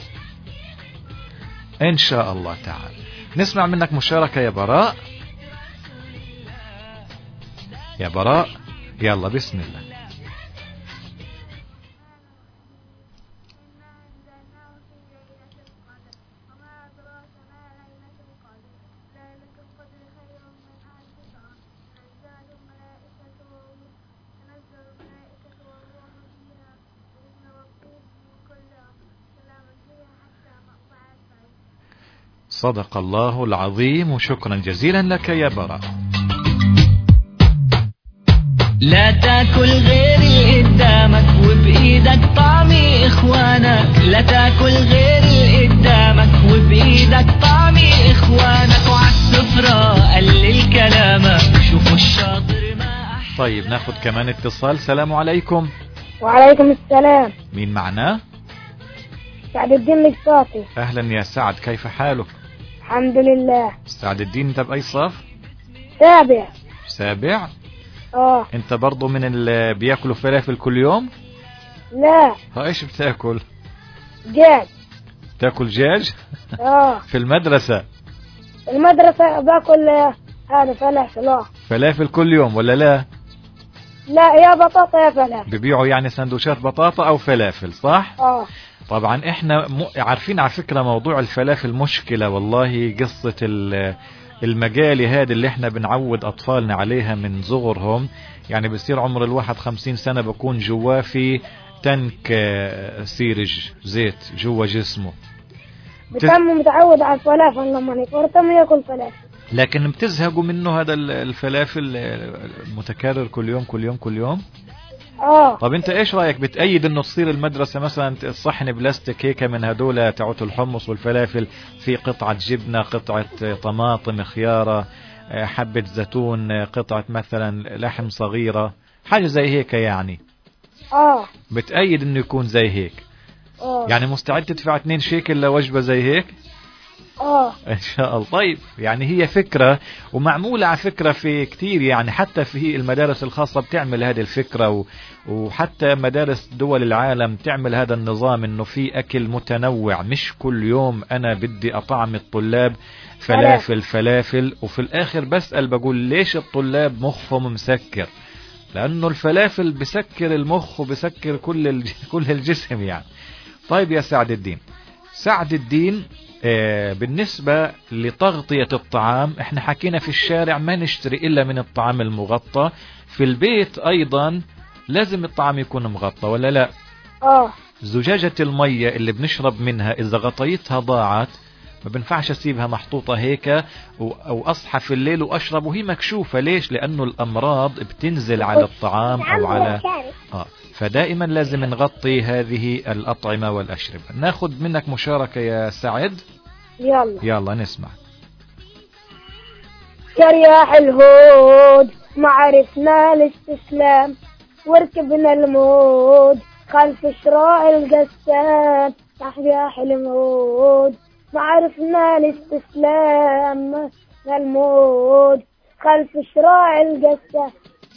ان شاء الله تعالى. نسمع منك مشاركة يا براء. يا براء يلا بسم الله. صدق الله العظيم، وشكرا جزيلا لك يا براء. لا تاكل غير اللي قدامك وبايدك طعمي اخوانك، لا تاكل غير اللي قدامك وبايدك طعمي اخوانك، وعالسفرة قلل كلامك شوفوا الشاطر ما أحسن. طيب ناخد كمان اتصال. السلام عليكم. وعليكم السلام. مين معنا؟ سعد الدين القاطي. اهلا يا سعد، كيف حالك؟ الحمد لله. سعد الدين، انت باي صف؟ سابع. سابع؟ اه. انت برضو من اللي بياكلوا فلافل كل يوم؟ لا. ها ايش بتاكل؟ دجاج. تاكل دجاج؟ اه. في المدرسة؟ المدرسة باكل هذا فلافل. اه. فلافل كل يوم ولا لا؟ لا، يا بطاطا يا فلافل. ببيعوا يعني سندوتشات بطاطا او فلافل، صح؟ اه. طبعا احنا م... عارفين على فكرة موضوع الفلافل مشكلة والله. قصة المجالي هذا اللي احنا بنعود اطفالنا عليها من صغرهم، يعني بصير عمر الواحد خمسين سنة بكون جواه في تنك سيرج زيت جوا جسمه، بتم متعود على الفلافل لما يكبر تم ياكل فلافل، لكن بتزهقوا منه هذا الفلافل المتكرر كل يوم كل يوم كل يوم. اه. طب انت ايش رايك، بتأيد انه تصير المدرسة مثلا الصحن بلاستيك هيك من هدول تعوت الحمص والفلافل، في قطعة جبنة، قطعة طماطم، خيارة، حبة زيتون، قطعة مثلا لحم صغيرة، حاجة زي هيك يعني؟ اه. بتأيد انه يكون زي هيك؟ اه. يعني مستعد تدفع اتنين شيكل لوجبة زي هيك؟ اه ان شاء الله. طيب يعني هي فكرة ومعمولة على فكرة في كتير، يعني حتى في المدارس الخاصة بتعمل هذه الفكرة و... وحتى مدارس دول العالم تعمل هذا النظام، انه في اكل متنوع، مش كل يوم انا بدي اطعم الطلاب فلافل فلافل. وفي الاخر بسأل بقول ليش الطلاب مخهم مسكر؟ لانه الفلافل بسكر المخ وبسكر كل الج... كل الجسم يعني. طيب يا سعد الدين، سعد الدين آه بالنسبة لتغطية الطعام، احنا حكينا في الشارع ما نشتري الا من الطعام المغطى، في البيت ايضا لازم الطعام يكون مغطى ولا لا؟ اه زجاجة المية اللي بنشرب منها اذا غطيتها ضاعت ما بنفعش اسيبها محطوطة هيك او اصحى في الليل واشرب وهي مكشوفة. ليش؟ لانه الامراض بتنزل على الطعام او على اه فدائما لازم نغطي هذه الاطعمة والاشربة. ناخد منك مشاركة يا سعد. يلا يلا نسمع. كرياح الهود ما عرفنا الاستسلام، وركبنا المود خلف شراع القسام. كرياح الهود ما عرفنا الاستسلام، المود خلف شراع القسام.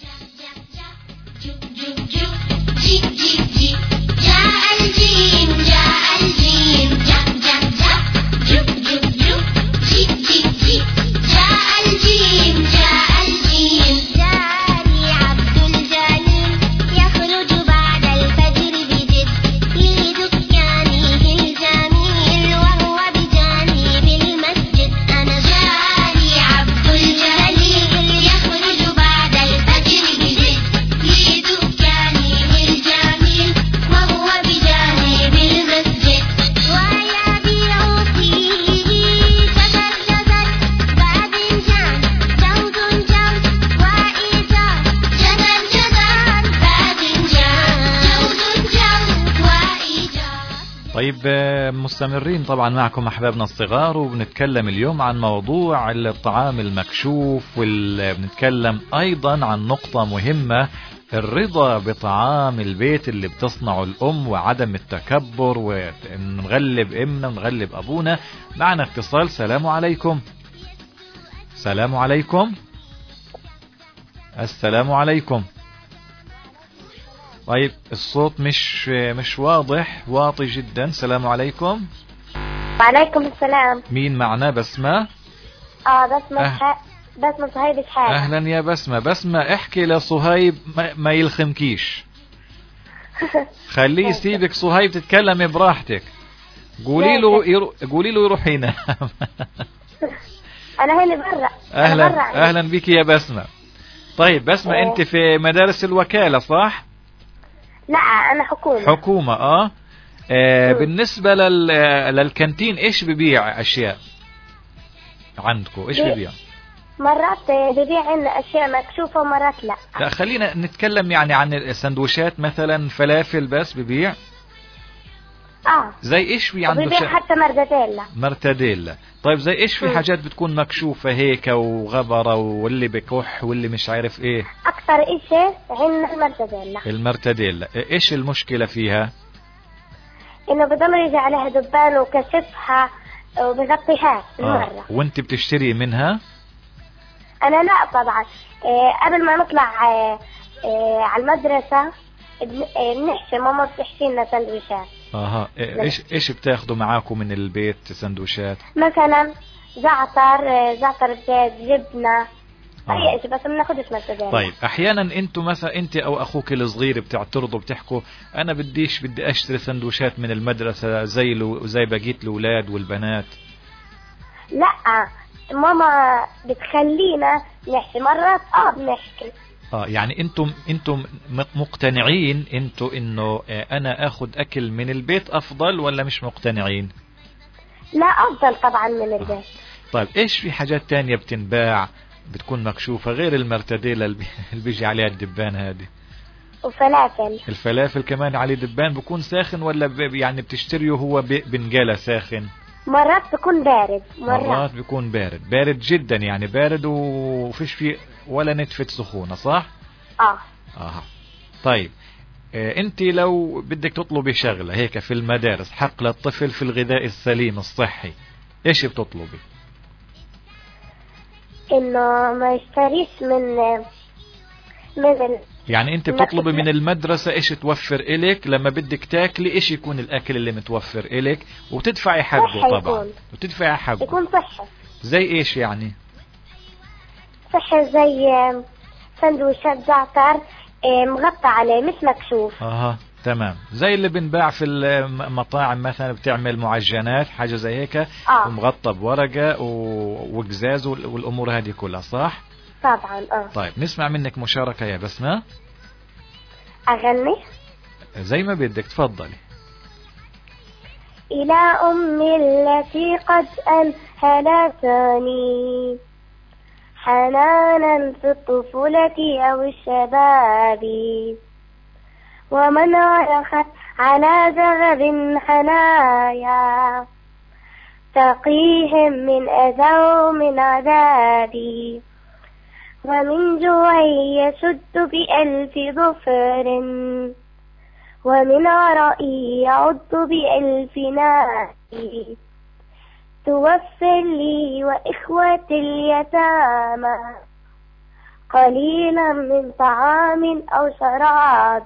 جاء الجيم جاء الجيم جاء جاء جاء جب جب جب جي جي جي. جاء الجيم جاء الجيم جاري عبد الجليل يخرج بعد الفجر بجد لدكانه الجميل وهو بجانب المسجد. أنا جاري عبد الجليل يخرج بعد الفجر بجد لدكانه الجميل وهو بجانب المسجد. ويبيع فيه شجر شجر بعد جان جوز جوز وإيجار. شجر شجر بعد جان جوز جوز وإيجار. طيب آه، مستمرين طبعا معكم احبابنا الصغار، وبنتكلم اليوم عن موضوع الطعام المكشوف، وبنتكلم ايضا عن نقطة مهمة، الرضا بطعام البيت اللي بتصنعه الام وعدم التكبر ونغلب امنا ونغلب ابونا. معنا اتصال. سلام عليكم. سلام عليكم. السلام عليكم. طيب الصوت مش مش واضح، واطي جدا. سلام عليكم. وعليكم السلام. مين معنا؟ بسمة. اه بسمة أه. شح... بسمة صهيب شحاتة. اهلا يا بسمة. بسمة احكي لصهيب ما, ما يلخمكيش، خليه يسيبك صهيب تتكلمي براحتك. قولي له يرو... قولي له يروح ينام. انا هنا برا. اهلا برا اهلا بك يا بسمة. طيب بسمة إيه. انت في مدارس الوكالة صح؟ لا انا حكومة. حكومة اه, آه بالنسبة لل... للكانتين ايش ببيع اشياء عندكم؟ ايش بي- ببيع؟ مرات ببيع عنا اشياء مكشوفة ومرات لا. لا خلينا نتكلم يعني عن السندوتشات مثلا. فلافل بس ببيع؟ اه زي ايش في عنده؟ ببيع شيء حتى مرتديلا. مرتديلا. طيب زي ايش في مم. حاجات بتكون مكشوفة هيك وغبرة واللي بكح واللي مش عارف ايه؟ اكثر اشي عنا المرتديلا. المرتديلا ايش المشكلة فيها؟ انه بضل يجي عليها دبان وكشفها وبغطيها بالمرة. آه. وانت بتشتري منها؟ انا لا طبعا. إيه قبل ما نطلع إيه إيه على المدرسة بن- إيه بنحشي، ماما بتحشي لنا سندويشات. اها ايش ايش بتاخدوا معاكم من البيت سندوتشات؟ مثلا زعتر إيه زعتر بزيت جبنة آه. اي شيء، بس ما بناخدش مرتديلا. طيب احيانا انتم مثلا انت او اخوك الصغير بتعترضوا بتحكوا انا بديش بدي اشتري سندوتشات من المدرسة زي لو زي بقية الاولاد والبنات. لا ماما بتخلينا نحكي مرات. اه بنحكي. اه يعني انتم انتم م- مقتنعين انتم انه آه، انا اخذ اكل من البيت افضل ولا مش مقتنعين؟ لا افضل طبعا من البيت. طيب ايش في حاجات تانية بتنباع بتكون مكشوفة غير المرتديلا اللي بي- اللي بيجي عليها الدبان هذه؟ وفلافل. الفلافل كمان عليه دبان، بكون ساخن ولا ب- يعني بتشتريه هو ب- بنجلة ساخن؟ مرات بكون بارد. مرات, مرات بيكون بارد، بارد جدا يعني بارد وفيش فيه ولا نتفة سخونة صح؟ اه اه طيب آه انت لو بدك تطلبي شغلة هيك في المدارس حق للطفل في الغذاء السليم الصحي، ايش بتطلبي؟ انه ما يشتريش من من ال... يعني انت بتطلبي من المدرسة ايش توفر الك لما بدك تاكلي، ايش يكون الاكل اللي متوفر الك وتدفعي حقه طبعا، وتدفعي حقه. يكون صحي. زي ايش يعني؟ صحي زي سندويشات زعتر مغطى عليه مش مكشوف. اها تمام، زي اللي بنباع في المطاعم مثلا بتعمل معجنات حاجة زي هيك، آه. ومغطى بورقة وقزاز والامور هذه كلها، صح؟ طبعا. اه طيب نسمع منك مشاركة يا بسمة. اغني زي ما بدك، تفضلي. الى امي التي قد انهلتني حنانا في الطفولة او الشباب، ومن عرخت على زغب حنايا تقيهم من اذى ومن عذابي، ومن جوعي يشد بألف ظفر، ومن عرائي يعد بألف نادي، توفر لي وإخوة اليتامى قليلا من طعام أو شراب،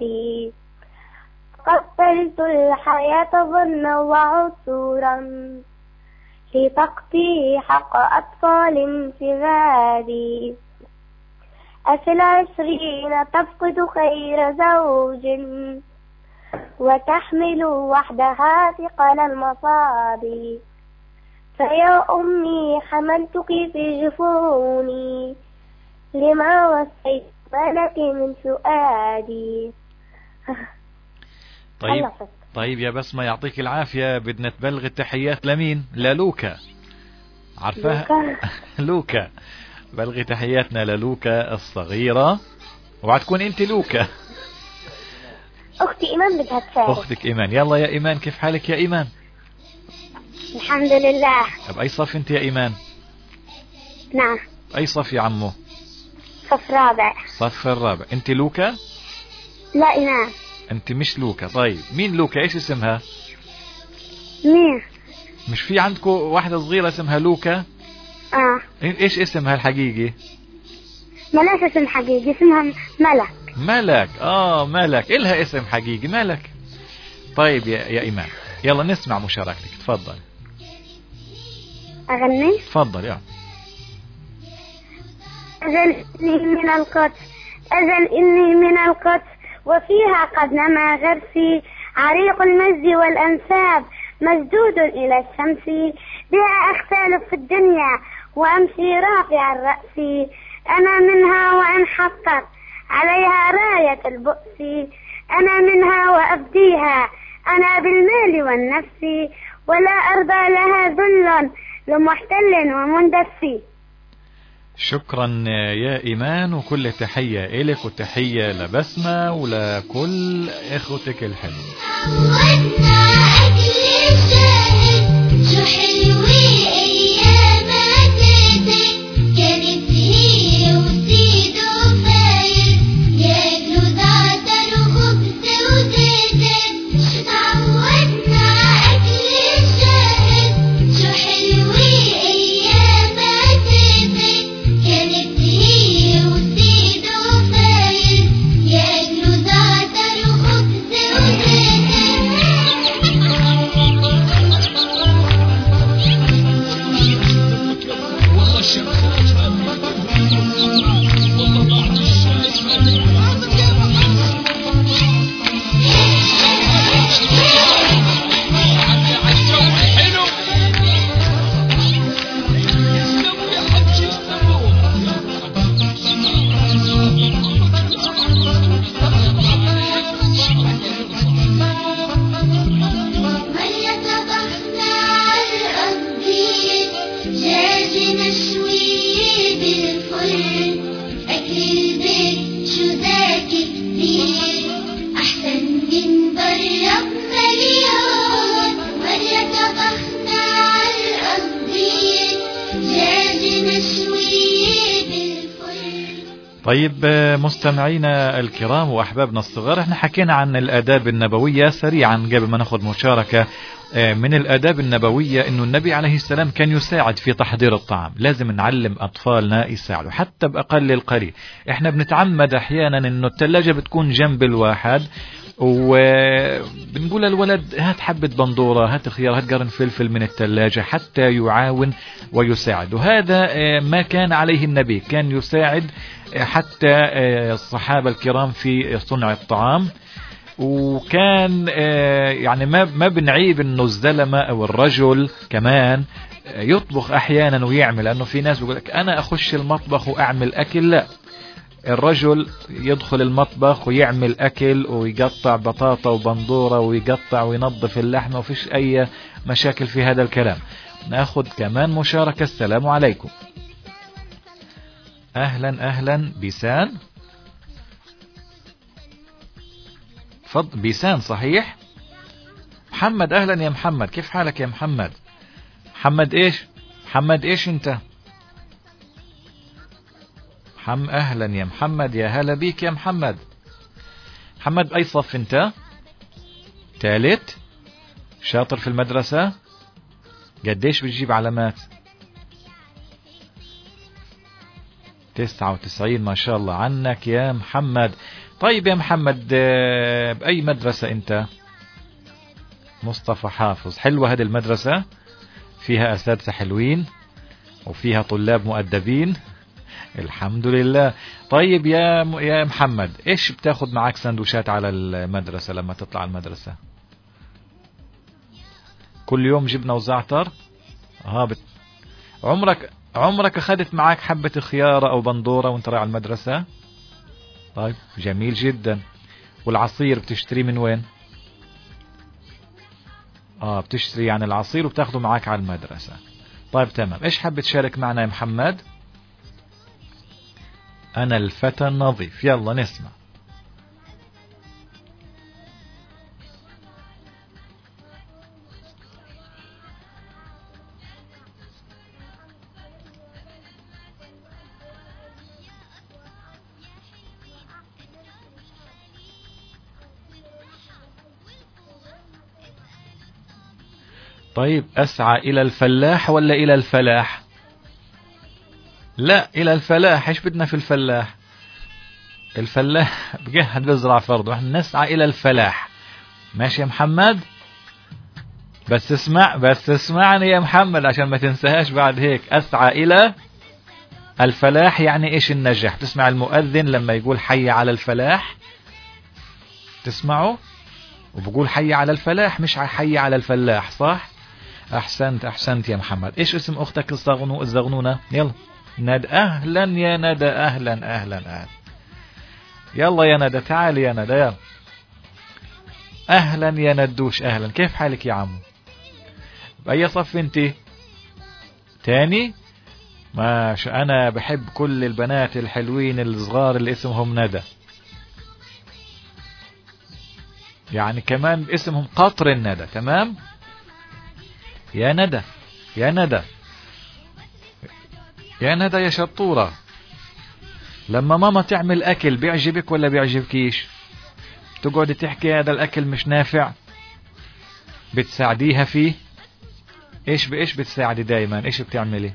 قتلت الحياة ظنا وعسورا لتقضي حق أطفال صغاري، أفي العشرين تفقد خير زوج وتحمل وحدها ثقل المصاب، فيا أمي حملتك في جفوني لما وصيت لك من سؤالي. طيب طيب يا بسمة يعطيك العافية، بدنا تبلغ التحيات لمين؟ للوكا، عارفاها؟ لوكا. بلغي تحياتنا للوكا الصغيرة، وبعد تكون انت لوكا. اختي ايمان بدها تشارك. اختك ايمان، يلا يا ايمان كيف حالك يا ايمان؟ الحمد لله. بأي صف انت يا ايمان؟ نعم. اي صف يا عمو؟ صف رابع. صف الرابع. انت لوكا؟ لا ايمان. انت مش لوكا. طيب مين لوكا؟ ايش اسمها؟ مين؟ مش في عندكم واحدة صغيرة اسمها لوكا؟ اه. ايش اسمها الحقيقي؟ ملاش اسم حقيقي، اسمها ملك. ملك. اه ملك إلها اسم حقيقي ملك. طيب يا, يا ايمان يلا نسمع مشاركتك، تفضل. اغني؟ تفضل يا. اجل اني من القدس، اجل اني من القدس، وفيها قد نما غرسي، عريق المجد والانساب مسدود الى الشمس، بها اختلف في الدنيا وامشي رافع الرأس، انا منها وان حطت عليها راية البؤس، انا منها وابديها انا بالمال والنفس، ولا ارضى لها ذل لمحتل ومندس. شكرا يا ايمان، وكل تحية الك وتحية لبسمة ولكل اخوتك الحلوة. شو حلوة أياماتك كانت هي وزيد وفاير، ياكلوا زعتر وخبز وزيت، شو تعودنا أكل الشاهد. شو حلوة أياماتك كانت هي وزيد وفاير، ياكلوا زعتر وخبز وزيت. طيب مستمعينا الكرام وأحبابنا الصغار، احنا حكينا عن الآداب النبوية سريعا قبل ما ناخذ مشاركة. من الآداب النبوية إنه النبي عليه السلام كان يساعد في تحضير الطعام. لازم نعلم أطفالنا يساعدوا حتى بأقل القليل. احنا بنتعمد أحيانا إنه الثلاجة بتكون جنب الواحد وبنقول للولد هات حبة بندورة، هات خيار، هات قرن فلفل من الثلاجة حتى يعاون ويساعد. وهذا ما كان عليه النبي، كان يساعد حتى الصحابة الكرام في صنع الطعام. وكان يعني ما ما بنعيب انه الزلمة او الرجل كمان يطبخ احيانا ويعمل، لانه في ناس بيقول لك انا اخش المطبخ واعمل اكل. لا، الرجل يدخل المطبخ ويعمل اكل ويقطع بطاطا وبندورة ويقطع وينظف اللحمة، وفيش اي مشاكل في هذا الكلام. ناخذ كمان مشاركة. السلام عليكم. اهلا اهلا بيسان. فضل بيسان صحيح. محمد اهلا يا محمد، كيف حالك يا محمد؟ محمد ايش؟ محمد ايش انت؟ محمد اهلا يا محمد، يا هلا بيك يا محمد. محمد اي صف انت؟ ثالث. شاطر في المدرسة؟ قديش بتجيب علامات؟ تسعة وتسعين ما شاء الله عنك يا محمد. طيب يا محمد بأي مدرسة أنت؟ مصطفى حافظ. حلوة هذه المدرسة، فيها أساتذة حلوين وفيها طلاب مؤدبين الحمد لله. طيب يا يا محمد إيش بتاخد معك سندوشات على المدرسة لما تطلع المدرسة؟ كل يوم جبنة وزعتر؟ ها بت... عمرك عمرك أخذت معك حبة خيارة أو بندورة وانت رايح على المدرسة؟ طيب جميل جدا. والعصير بتشتري من وين؟ اه بتشتري يعني العصير وبتاخده معك على المدرسة. طيب تمام. ايش حابب تشارك معنا يا محمد؟ انا الفتى النظيف. يلا نسمع. طيب أسعى إلى الفلاح ولا إلى الفلاح؟ لا إلى الفلاح. إيش بدنا في الفلاح؟ الفلاح بجهد بزرع فرض، وإحنا نسعى إلى الفلاح. ماشي يا محمد؟ بس اسمع بس اسمعني يا محمد عشان ما تنساهاش بعد هيك. أسعى إلى الفلاح يعني إيش؟ النجاح. تسمع المؤذن لما يقول حي على الفلاح؟ تسمعه؟ وبقول حي على الفلاح مش حي على الفلاح، صح؟ أحسنت أحسنت يا محمد. إيش اسم أختك الصغنو الزغنونة؟ يلا ندى. أهلا يا ندى، أهلا أهلا أهلا. يلا يا ندى تعالي يا ندى يلا. أهلا يا ندوش، أهلا. كيف حالك يا عمو؟ بأي صف أنت؟ تاني؟ ماشي. أنا بحب كل البنات الحلوين الصغار اللي اسمهم ندى، يعني كمان اسمهم قطر الندى. تمام يا ندى يا ندى يا ندى يا شطورة. لما ماما تعمل أكل بيعجبك ولا بيعجبكيش؟ تقعد تحكي هذا الأكل مش نافع، بتساعديها فيه؟ إيش بإيش بتساعدي دايما؟ إيش بتعملي؟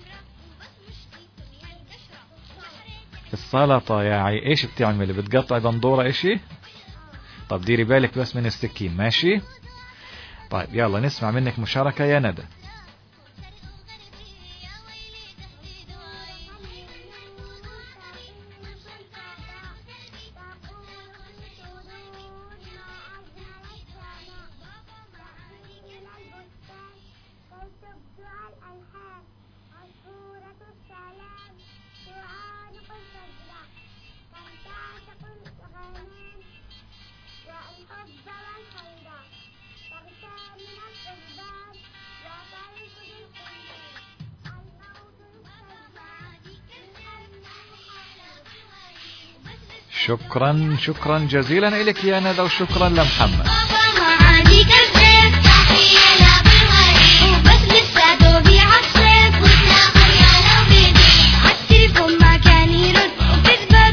السلطة يا عي. إيش بتعملي؟ بتقطعي بندورة إشي؟ طب ديري بالك بس من السكين. ماشي. طيب يلا نسمع منك مشاركة يا ندى. شكرا شكرا جزيلا لك يا ندى، وشكرا لمحمد. التليفون ما كان يرد وبتبرد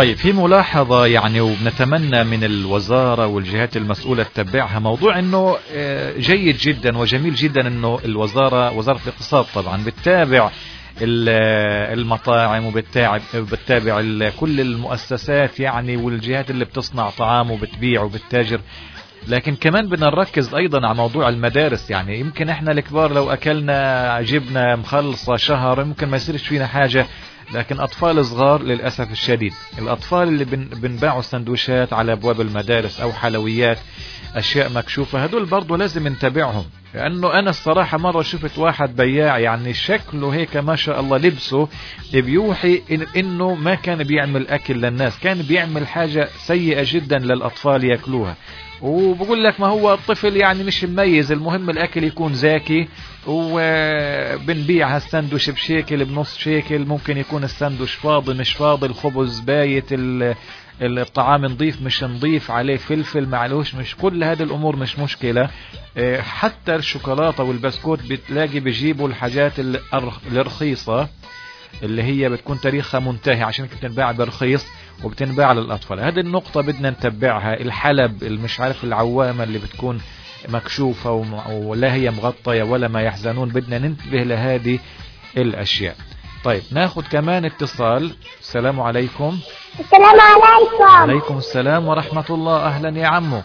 طيب في ملاحظة يعني وبنتمنى من الوزارة والجهات المسؤولة تتبعها، موضوع انه جيد جدا وجميل جدا انه الوزارة وزارة الاقتصاد طبعا بتتابع المطاعم وبتتابع بتتابع كل المؤسسات يعني والجهات اللي بتصنع طعام وبتبيع وبتتاجر، لكن كمان بدنا نركز ايضا على موضوع المدارس. يعني يمكن احنا الكبار لو اكلنا جبنة مخلصة شهر يمكن ما يصيرش فينا حاجة، لكن أطفال صغار للأسف الشديد، الأطفال اللي بن بنباعوا سندوشات على أبواب المدارس أو حلويات أشياء مكشوفة، هدول برضو لازم نتابعهم. لأنه أنا الصراحة مرة شفت واحد بياع يعني شكله هيك ما شاء الله لبسه بيوحي إن إنه ما كان بيعمل أكل للناس، كان بيعمل حاجة سيئة جدا للأطفال يأكلوها. وبقول لك ما هو الطفل يعني مش مميز، المهم الأكل يكون زاكي، وبنبيع هالسندوش بشيكل بنص شيكل، ممكن يكون السندوش فاضي مش فاضي، الخبز بايت، الطعام نظيف مش نظيف، عليه فلفل معلوش، مش كل هذه الأمور مش مشكلة. حتى الشوكولاتة والبسكوت بتلاقي بيجيبوا الحاجات الرخيصة اللي هي بتكون تاريخها منتهي عشان بتنباع برخيص وبتنباع للأطفال. هذه النقطة بدنا نتبعها. الحلب المش عارف العوامة اللي بتكون مكشوفة ولا هي مغطية ولا ما يحزنون، بدنا ننتبه لهذه الأشياء. طيب ناخد كمان اتصال. السلام عليكم. السلام عليكم. عليكم السلام ورحمة الله. أهلا يا عمو.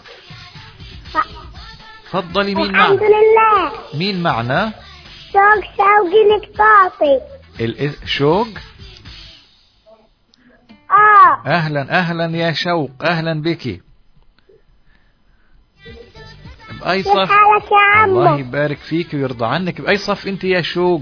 تفضلي. مين معنا؟ الحمد لله. مين معنا؟ شوق شوقي القطاطي. شوق. اه اهلا اهلا يا شوق، اهلا بك. باي صف؟ كيف حالك يا عمو؟ الله يبارك فيك ويرضى عنك. باي صف انت يا شوق؟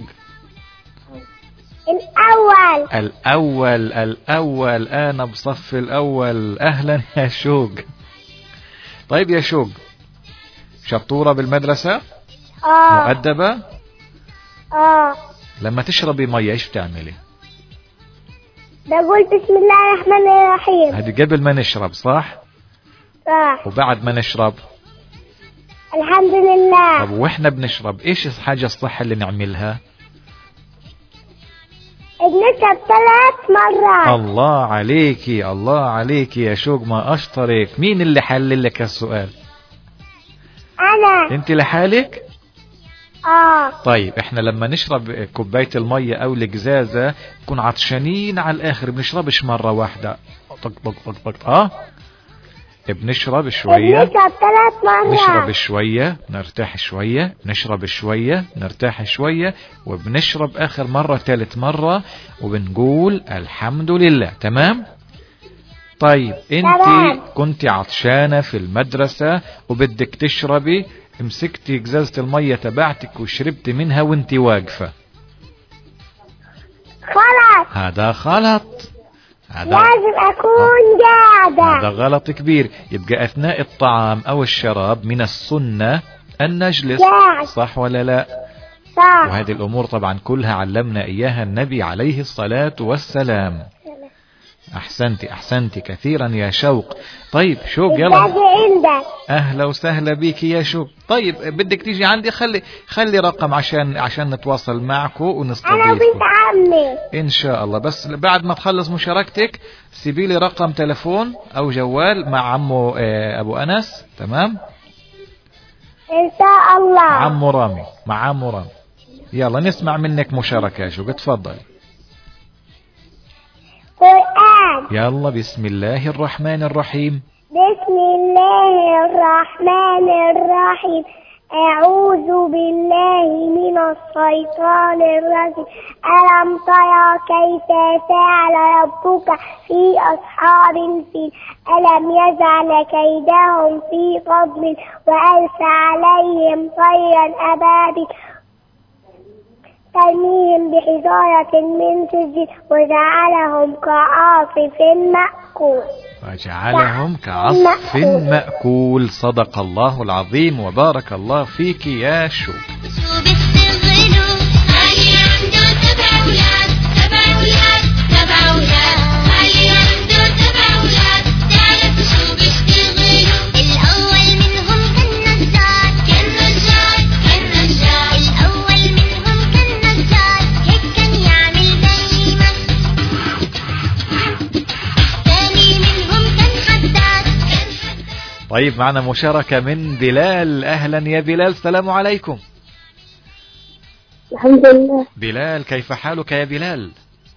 الاول. الاول الاول انا بصف الاول. اهلا يا شوق. طيب يا شوق، شطورة بالمدرسة؟ اه مؤدبة؟ اه. لما تشربي مية ايش بتعملي؟ بقول بسم الله الرحمن الرحيم. هذه قبل ما نشرب صح؟ صح. وبعد ما نشرب؟ الحمد لله. طب واحنا بنشرب ايش الحاجة الصح اللي نعملها؟ بنشرب ثلاث مرات. الله عليكي الله عليكي يا شوق، ما اشطرك. مين اللي حلل لك السؤال؟ انا. انت لحالك؟ اه. طيب احنا لما نشرب كوباية المية او القزازة نكون عطشانين على الاخر، بنشربش مرة واحدة. طق طق طق طق. اه بنشرب شوية، بنشرب ثلاث مرات. نشرب شوية نرتاح شوية، نشرب شوية نرتاح شوية، وبنشرب اخر مرة ثالث مرة وبنقول الحمد لله. تمام؟ طيب انت كنت عطشانة في المدرسة وبدك تشربي، مسكتي قزازة المية تبعتك وشربتي منها وانت واقفة، غلط. هذا غلط. هذا لازم اكون قاعدة. هذا غلط كبير. يبقى اثناء الطعام او الشراب من السنة ان نجلس، صح ولا لا؟ صح. وهذه الامور طبعا كلها علمنا اياها النبي عليه الصلاة والسلام. احسنتي احسنتي كثيرا يا شوق. طيب شوق يلا. عندك. اهلا وسهلا بك يا شوق. طيب بدك تيجي عندي، خلي خلي رقم عشان عشان نتواصل معكم ونستضيفكم. انا بنت عمي. ان شاء الله، بس بعد ما تخلص مشاركتك سيبي لي رقم تلفون او جوال مع عمو ابو انس. تمام ان شاء الله. عمو رامي، مع عمو رامي. يلا نسمع منك مشاركة يا شوق، تفضل. قرآن. يلا بسم الله الرحمن الرحيم. بسم الله الرحمن الرحيم. أعوذ بالله من الشيطان الرجيم. ألم ترى كيف فعل ربك في أصحاب الفيل؟ ألم يجعل كيدهم في تضليل وأرسل عليهم طيرا أبابيل ترميهم بحجارة من سجيل وجعلهم كعاصف مأكول. وجعلهم كعصف مأكول. صدق الله العظيم وبارك الله فيك يا شو. كان طيب معنا مشاركة من بلال. أهلا يا بلال، السلام عليكم. الحمد لله. بلال كيف حالك يا بلال؟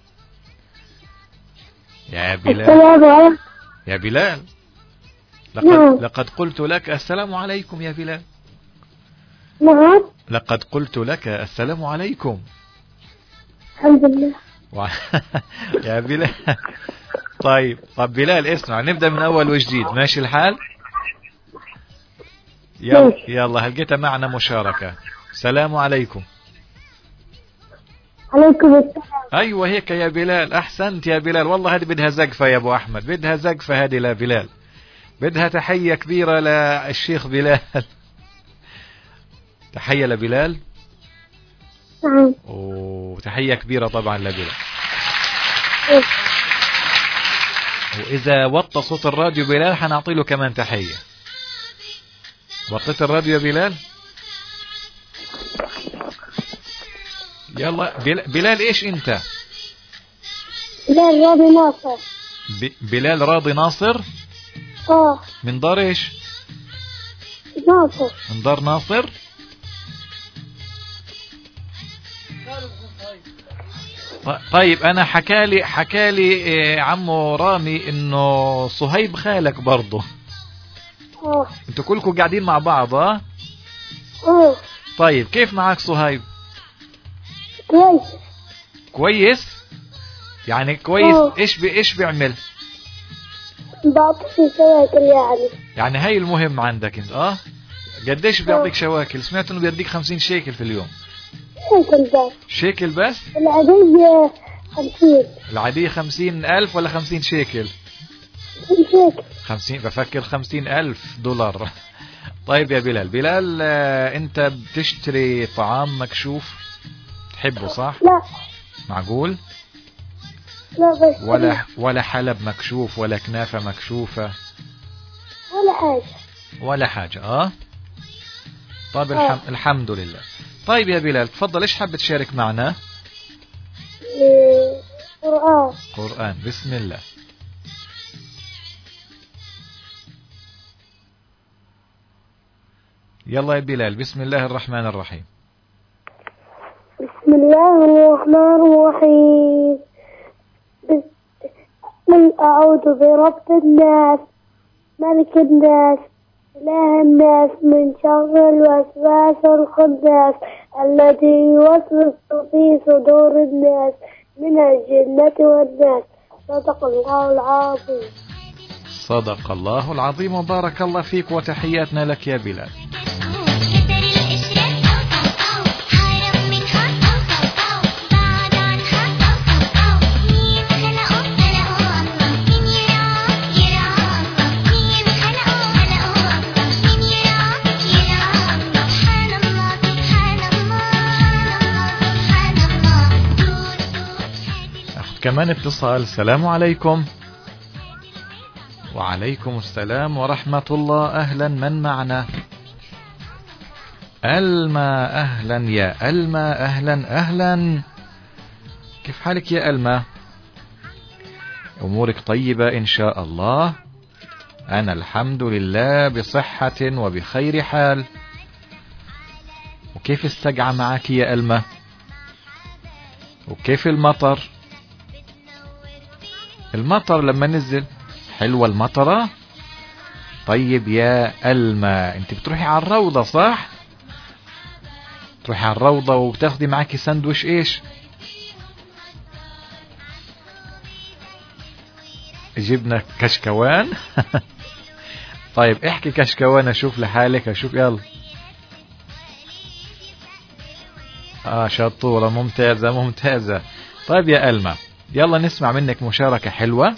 يا بلال السلام عليكم. يا بلال لقد, نعم. لقد قلت لك السلام عليكم يا بلال. نعم. لقد قلت لك السلام عليكم. الحمد لله. و... يا بلال. طيب طب بلال اسمع، نبدأ من أول وجديد، ماشي الحال؟ يلا يلا هلقيت معنا مشاركة. السلام عليكم. عليكم السلام. أيوة هيك يا بلال، أحسنت يا بلال. والله هذه بدها زقفة يا أبو أحمد، بدها زقفة هذه لا بلال، بدها تحية كبيرة للشيخ بلال. تحية لبلال. نعم. وتحية كبيرة طبعا لبلال. وإذا وطى صوت الراديو بلال حنعطي له كمان تحية. وطيت الراديو يا بلال؟ يلا بلال ايش انت؟ بلال راضي ناصر. ب... بلال راضي ناصر. اه. من دار ايش؟ ناصر. من دار ناصر. طيب انا حكالي حكالي عمو رامي انه صهيب خالك برضه. اه. انتوا كلكم قاعدين مع بعض؟ اه. اه. طيب كيف معك صهيب؟ كويس. كويس يعني كويس. أوه. ايش بي ايش بيعمل؟ بعطي شواكل يعني. يعني هاي المهم عندك انت. اه قديش بيعطيك شواكل؟ سمعت انه بيديك خمسين شيكل في اليوم. شيكل بس. شيكل بس؟ العادية خمسين. العادية خمسين ألف ولا خمسين شيكل؟ خمسين شيكل. خمسين، بفكر خمسين ألف دولار. طيب يا بلال، بلال آه انت بتشتري طعام مكشوف تحبه صح؟ لا. معقول؟ لا بس. ولا ولا حلب مكشوف ولا كنافة مكشوفة ولا حاجة. ولا حاجة. اه طيب آه. الحم... الحمد لله. طيب يا بلال تفضل، ايش حاب تشارك معنا؟ إيه، قرآن. قرآن. بسم الله. يلا يا بلال. بسم الله الرحمن الرحيم. بسم الله الرحمن الرحيم. بس- قل أعوذ برب الناس ملك الناس إله الناس من شر الوسواس الخناس الذي يوسوس في صدور الناس من الجنة والناس. صدق الله العظيم. صدق الله العظيم وبارك الله فيك، وتحياتنا لك يا بلال. كمان اتصال. السلام عليكم. وعليكم السلام ورحمة الله. أهلا، من معنا؟ ألما. أهلا يا ألما. أهلا أهلا. كيف حالك يا ألما؟ أمورك طيبة إن شاء الله. أنا الحمد لله بصحة وبخير حال. وكيف السقعة معك يا ألما؟ وكيف المطر؟ المطر لما نزل حلوة المطرة. طيب يا ألما انت بتروحي على الروضة صح؟ تروحي على الروضة وبتاخدي معاكي سندويش ايش؟ جبنا كشكوان. طيب احكي كشكوان اشوف لحالك، اشوف. يلا. اه شطورة، ممتازة ممتازة. طيب يا ألما يلا نسمع منك مشاركة حلوة.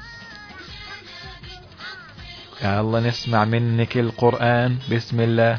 يلا نسمع منك القرآن. بسم الله.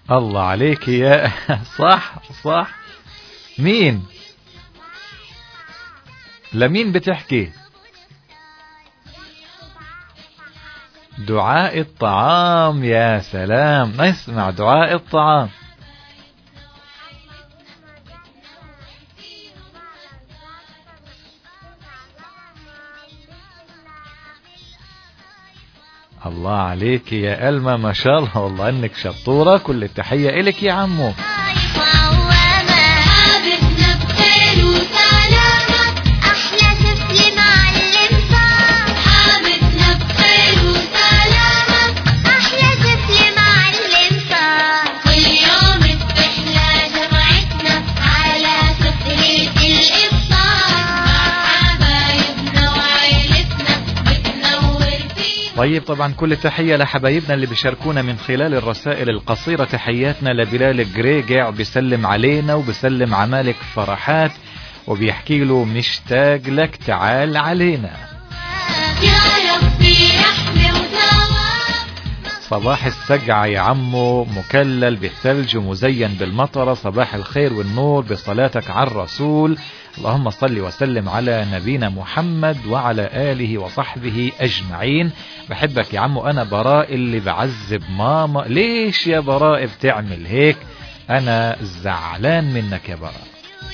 الله عليك يا صح صح. مين لمين بتحكي؟ دعاء الطعام. يا سلام، نسمع دعاء الطعام. الله عليك يا ألمى، ما شاء الله والله انك شطورة. كل التحية إلك يا عمو. طيب طبعا كل التحية لحبايبنا اللي بيشاركونا من خلال الرسائل القصيرة. تحياتنا لبلال الجريجع، بيسلم علينا وبيسلم عمالك فرحات وبيحكي له مشتاق لك تعال علينا. صباح السجع يا عمو، مكلل بالثلج ومزين بالمطرة. صباح الخير والنور بصلاتك على الرسول، اللهم صل وسلم على نبينا محمد وعلى آله وصحبه أجمعين. بحبك يا عمو. أنا براء اللي بعذب ماما. ليش يا براء بتعمل هيك؟ أنا زعلان منك يا براء.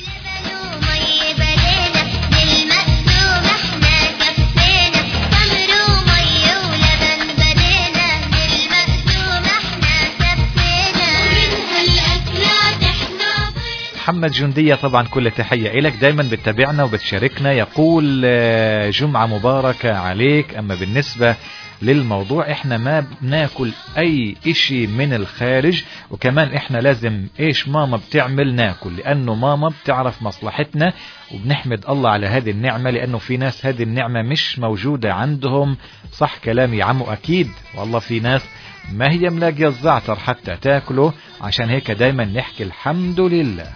محمد جندية طبعا كل تحية إلك، دايما بتتابعنا وبتشاركنا. يقول جمعة مباركة عليك. أما بالنسبة للموضوع، احنا ما بناكل اي اشي من الخارج، وكمان احنا لازم ايش ماما بتعمل ناكل، لانه ماما بتعرف مصلحتنا، وبنحمد الله على هذه النعمة، لانه في ناس هذه النعمة مش موجودة عندهم. صح كلامي يا عمو؟ اكيد والله في ناس ما هي ملاقية الزعتر حتى تاكله، عشان هيك دايما نحكي الحمد لله.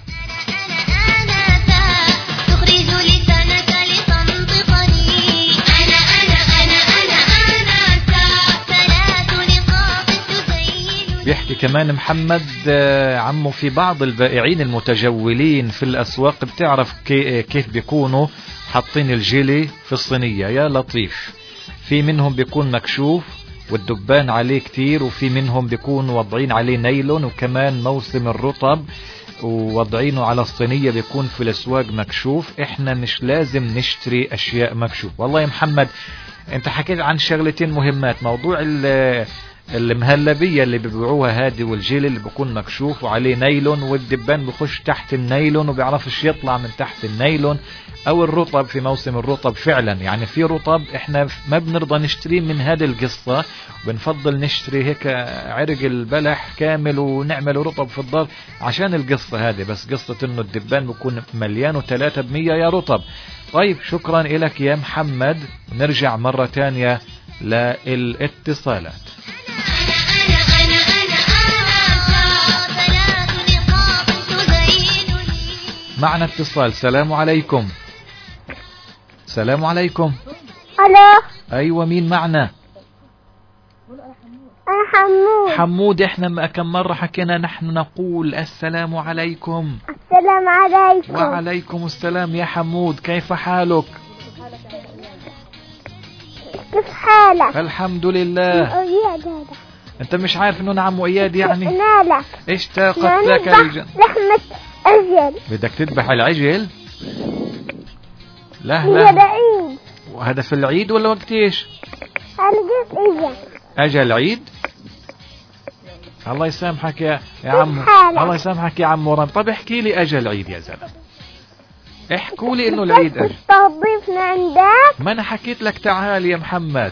بيحكي كمان محمد عمو، في بعض البائعين المتجولين في الأسواق بتعرف كيف بيكونوا حاطين الجيلي في الصينية. يا لطيف، في منهم بيكون مكشوف والدبان عليه كتير، وفي منهم بيكون وضعين عليه نايلون، وكمان موسم الرطب ووضعينه على الصينية بيكون في الأسواق مكشوف. احنا مش لازم نشتري أشياء مكشوف. والله يا محمد انت حكيت عن شغلتين مهمات، موضوع المهلبية اللي بيبيعوها هادي، والجيل اللي بيكون مكشوف وعليه نايلون، والدبان بيخش تحت النايلون وبيعرفش يطلع من تحت النايلون، او الرطب في موسم الرطب. فعلا يعني في رطب احنا ما بنرضى نشتريه من هذه القصة، بنفضل نشتري هيك عرق البلح كامل ونعمل رطب في الدار عشان القصة هذه. بس قصة انه الدبان بيكون مليان وثلاثة بمية يا رطب. طيب شكرا لك يا محمد. نرجع مرة تانية للاتصالات. معنا اتصال. سلام عليكم. سلام عليكم. الو. ايوه مين معنا؟ انا حمود. حمود، احنا كم مرة حكينا نحن نقول السلام عليكم. السلام عليكم. وعليكم السلام يا حمود، كيف حالك؟ كيف حالك؟ الحمد لله. اياد هذا. انت مش عارف انه انا عمو اياد يعني؟ مالك؟ اشتاقت لك الجن. لحمة عجل. بدك تذبح العجل؟ لا هي لا. بعيد. وهذا في العيد ولا وقت ايش؟ لقيت اجل. اجى العيد؟ الله يسامحك يا يا عمو. الله يسامحك يا عمو رام. طب احكي لي اجى العيد يا زلمه. احكوا لي انه العيد اجى. تستضيفنا عندك؟ ما انا حكيت لك تعال يا محمد.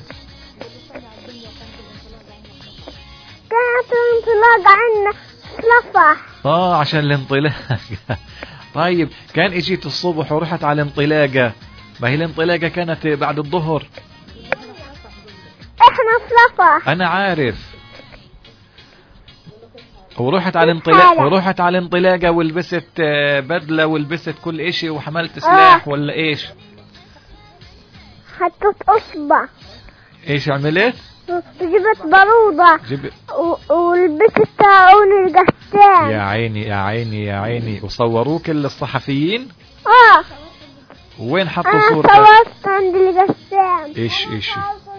كانت الانطلاق عنا صفح. اه عشان الانطلاق. طيب كان اجيت الصبح ورحت على الانطلاقه، ما هي الانطلاقه كانت بعد الظهر. احنا صفح. انا عارف. ورحت على الانطلاقه ورحت على الانطلاقه ولبست بدله ولبست كل اشي وحملت سلاح. آه. ولا ايش؟ حطيت اصبع. ايش عملت؟ وجبت برودة جب... و- ولبست طاعون القسام. يا عيني يا عيني يا عيني. وصوروك الصحفيين؟ اه وين حطوا انا صورتك؟ صورت عند القسام. ايش ايش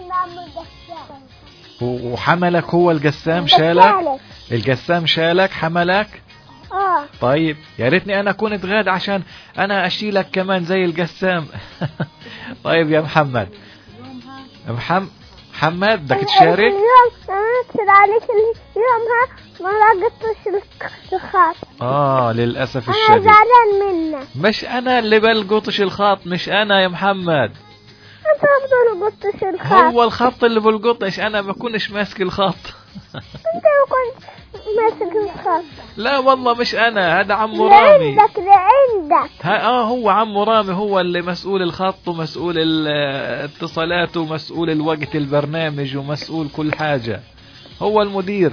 و- وحملك هو القسام شالك؟ القسام شالك حملك؟ اه طيب يا ريتني انا كنت غاد عشان انا اشيلك كمان زي القسام. طيب يا محمد محمد محمد بدك تشارك؟ اليوم انا عليك يومها ما لقيتش الخط. اه للاسف انا الشديد. زعلان منك. مش انا اللي بلقطش الخط، مش انا يا محمد. انت ما لقيتش الخط. هو الخط اللي بلقطش، انا بكونش ماسك الخط. انت ما كنت ماسك الخط. لا والله مش انا، هذا عمو رامي. لعندك لعندك. ها اه هو عمو رامي هو اللي مسؤول الخط ومسؤول الاتصالات ومسؤول الوقت البرنامج ومسؤول كل حاجة، هو المدير.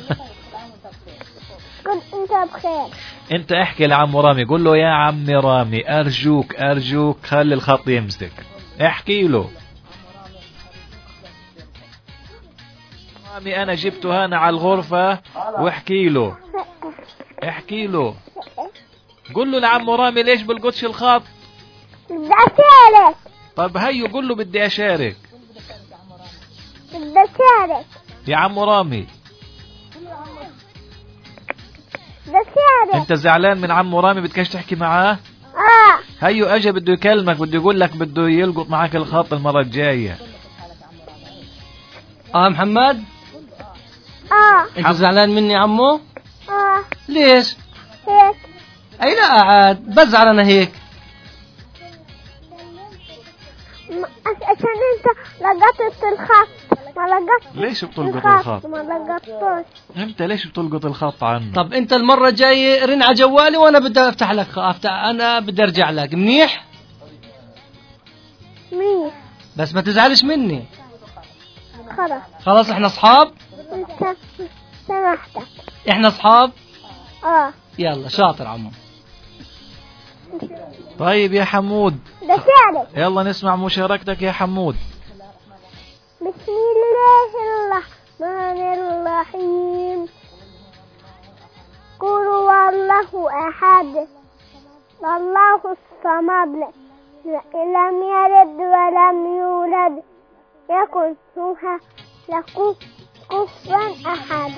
كنت انت بخير. انت احكي لعمو رامي، قول له يا عمي رامي ارجوك ارجوك خلي الخط يمسك، احكي له. رامي انا جبته هنا على الغرفة واحكي له احكي له قول له لعمو رامي ليش بلقطش الخط؟ بدي اشارك. طب هيو قول له بدي اشارك. بدي اشارك. يا عمو رامي بدي اشارك. انت زعلان من عمو رامي بدكش تحكي معاه؟ اه هيو اجا بده يكلمك، بده يقول لك بده يلقط معك الخط المرة الجاية. اه محمد اه انت زعلان مني عمو؟ اه ليش؟ هيك. اي لا عاد بزعل انا هيك. م- عش- عشان انت لقطت الخط ما لقطت. ليش بتلقط الخط؟ ما لقطتوش. انت ليش بتلقط الخط عنه؟ طب انت المرة الجاية رن على جوالي وانا بدي افتح لك افتح انا بدي ارجع لك منيح؟ مين؟ بس ما تزعلش مني. خلاص خلاص احنا اصحاب؟ انت سمحتك. احنا اصحاب؟ اه يلا شاطر عمو. طيب يا حمود بدي اشارك. يلا نسمع مشاركتك يا حمود. بسم الله الرحمن الرحيم. قل هو الله احد الله الصمد لم يلد ولم يولد يكن هو له كفوا احد.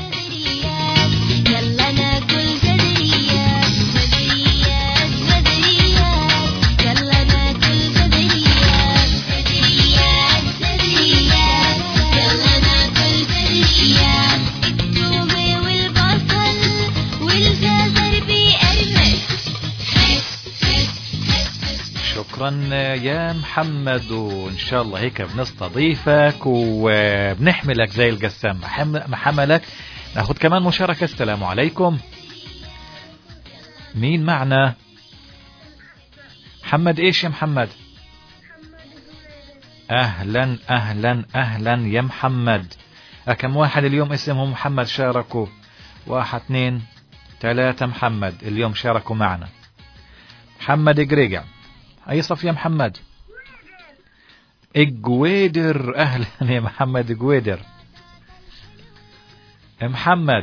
يلا ناكل بدريات بدريات بدريات يلا ناكل بدريات بدريات بدريات يلا ناكل بدريات التومة والبصل والجزر بقرمش. شكرا يا محمد، وان شاء الله هيك بنستضيفك وبنحملك زي القسام ما حملك. ناخذ كمان مشاركة. السلام عليكم، مين معنا؟ محمد ايش يا محمد؟ اهلا اهلا اهلا يا محمد. كم واحد اليوم اسمهم محمد شاركوا؟ واحد اثنين ثلاثة محمد اليوم شاركوا معنا. محمد قريقع، اي صف يا محمد؟ اجويدر، اهلا يا محمد اجويدر. محمد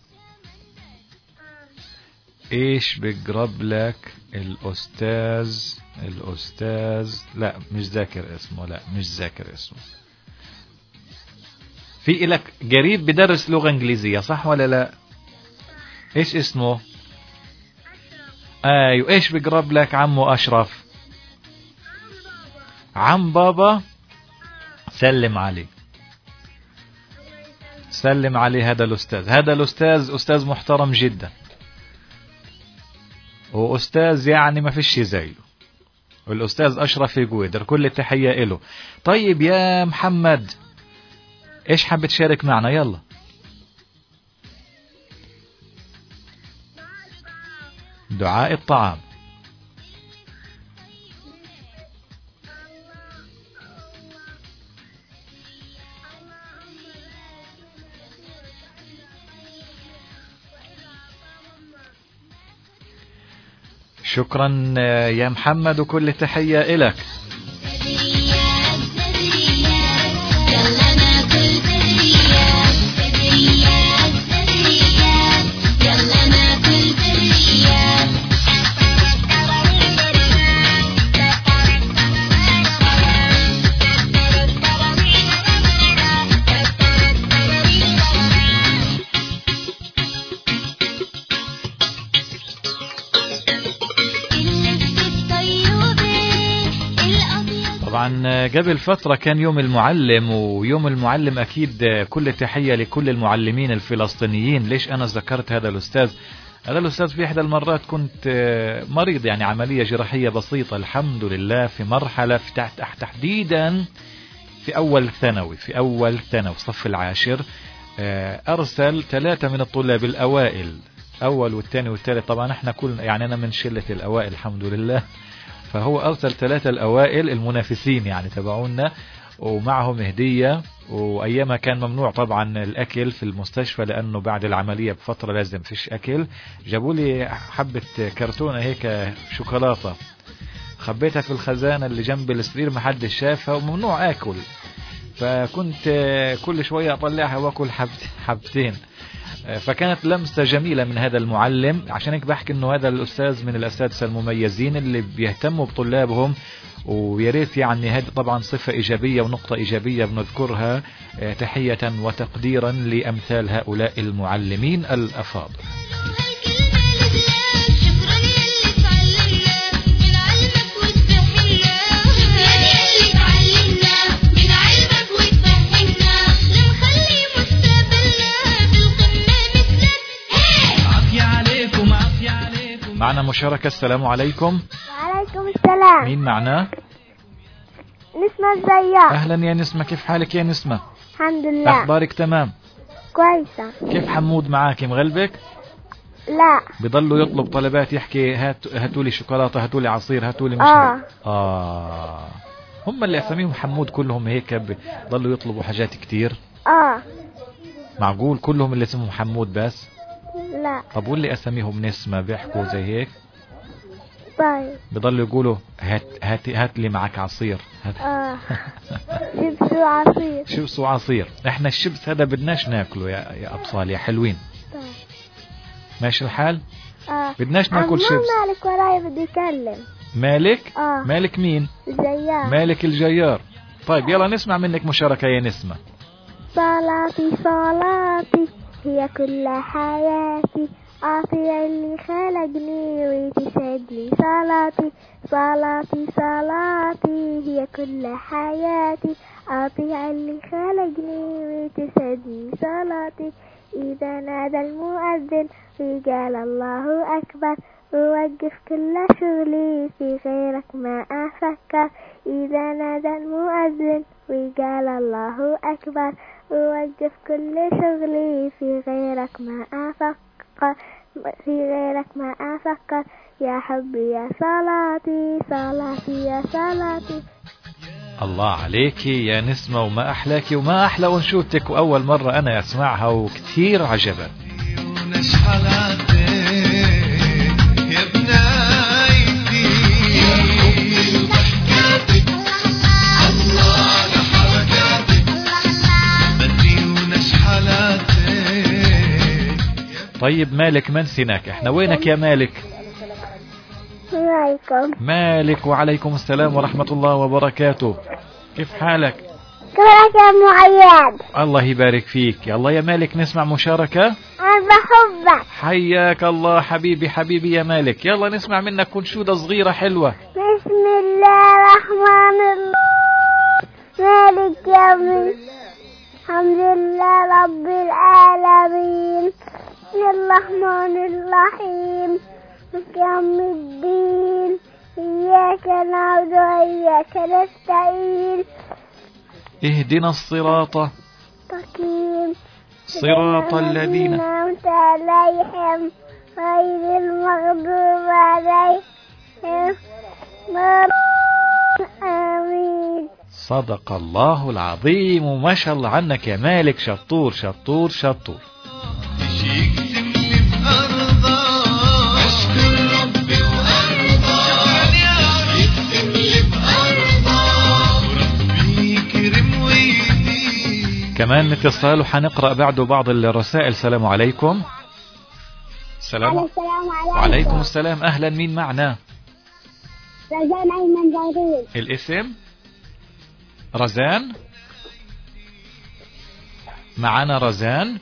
ايش بقرب لك الاستاذ الاستاذ لا مش ذاكر اسمه، لا مش ذاكر اسمه. في إلك قريب بدرس لغة انجليزية صح ولا لا؟ ايش اسمه؟ ايوه ايش بقرب لك عمو اشرف؟ عم بابا، سلم عليه سلم عليه. هذا الأستاذ هذا الأستاذ أستاذ محترم جدا، وأستاذ يعني ما فيش زيه، والأستاذ أشرف يقويدر كل التحية له. طيب يا محمد إيش حاب تشارك معنا؟ يلا. دعاء الطعام. شكرا يا محمد وكل تحية إلك. بدريات بدريات يلا ناكل طبعا قبل فترة كان يوم المعلم، ويوم المعلم أكيد كل تحية لكل المعلمين الفلسطينيين. ليش أنا ذكرت هذا الأستاذ؟ هذا الأستاذ في إحدى المرات كنت مريض، يعني عملية جراحية بسيطة الحمد لله، في مرحلة في تحت تحديدا في أول ثانوي في أول ثانوي صف العاشر. أرسل ثلاثة من الطلاب الأوائل، أول والثاني والثالث، طبعا احنا كلنا يعني أنا من شلة الأوائل الحمد لله، فهو أرسل ثلاثة الأوائل المنافسين يعني تبعونا، ومعهم هدية. وأيامها كان ممنوع طبعا الأكل في المستشفى لأنه بعد العملية بفترة لازم فيش أكل. جابوا لي حبة كرتونة هيك شوكولاتة، خبيتها في الخزانة اللي جنب السرير محدش شافها، وممنوع أكل. فكنت كل شوية أطلعها وأكل حبتين. فكانت لمسة جميلة من هذا المعلم. عشان هيك بحكي انه هذا الأستاذ من الأساتذة المميزين اللي بيهتموا بطلابهم، وياريت يعني هذه طبعا صفة إيجابية ونقطة إيجابية بنذكرها تحية وتقديرا لأمثال هؤلاء المعلمين الأفاضل. معنا مشاركة. السلام عليكم. وعليكم السلام. مين معنا؟ نسمة الزيار. أهلا يا نسمة، كيف حالك يا نسمة؟ الحمد لله. أخبارك تمام؟ كويسة. كيف حمود معاك مغلبك؟ لا. بضلوا يطلب طلبات، يحكي هات هاتولي شوكولاتة، هاتولي عصير، هاتولي مشروب. آه. آه هم اللي أساميهم حمود كلهم هيك بضلوا يطلبوا حاجات كتير؟ آه. معقول كلهم اللي اسمهم حمود بس؟ لا. طب واللي أساميهم نسمة بيحكوا زي هيك؟ طيب. بضلوا يقولوا هات هات هات لي معك عصير. اه شيبس وعصير. شيبس وعصير. احنا الشيبس هذا بدناش ناكله يا يا أطفال يا حلوين. طيب. ماشي الحال؟ اه بدناش ناكل شيبس. مالك وراي بدي يكلم. مالك؟ اه مالك مين؟ الجيار. مالك الجيار. طيب يلا نسمع منك مشاركة يا نسمة. صلاتي صلاتي هي كل حياتي، أطيع اللي خلقني وتسعدني. صلاتي صلاتي صلاتي هي كل حياتي، أطيع اللي خلقني وتسعدني. صلاتي إذا نادى المؤذن وقال الله أكبر، ووقف كل شغلي في غيرك ما أفكر. إذا نادى المؤذن وقال الله أكبر، ووقف كل شغلي في غيرك ما أفكر، في غيرك ما أفكر. يا حبي يا صلاتي صلاتي يا صلاتي. الله عليكي يا نسمة، وما أحلاكي وما أحلى أنشودتك، وأول مرة أنا أسمعها وكتير عجبت. طيب مالك ما نسيناك، احنا وينك يا مالك؟ عليكم. مالك وعليكم السلام ورحمة الله وبركاته. كيف حالك؟ كيفك يا معياد؟ الله يبارك فيك. يلا يا مالك نسمع مشاركة. أنا بحبك. حياك الله حبيبي حبيبي يا مالك. يلا نسمع منك كنشودة صغيرة حلوة. بسم الله الرحمن الرحيم. مالك يوم الحمد لله رب العالمين، الرحمن الرحيم، يوم الدين، إياك نعبد وإياك نستعين، اهدنا الصراط المستقيم، صراط الذين أنعمت عليهم غير المغضوب عليهم. آمين. صدق الله العظيم. وما شاء الله عنك يا مالك، شطور شطور شطور. كمان اتصال وحنقرأ بعده بعض الرسائل. السلام عليكم. السلام عليكم. وعليكم السلام. أهلا، مين معنا؟ رزان أيمن زغريل. الاسم رزان. معنا رزان.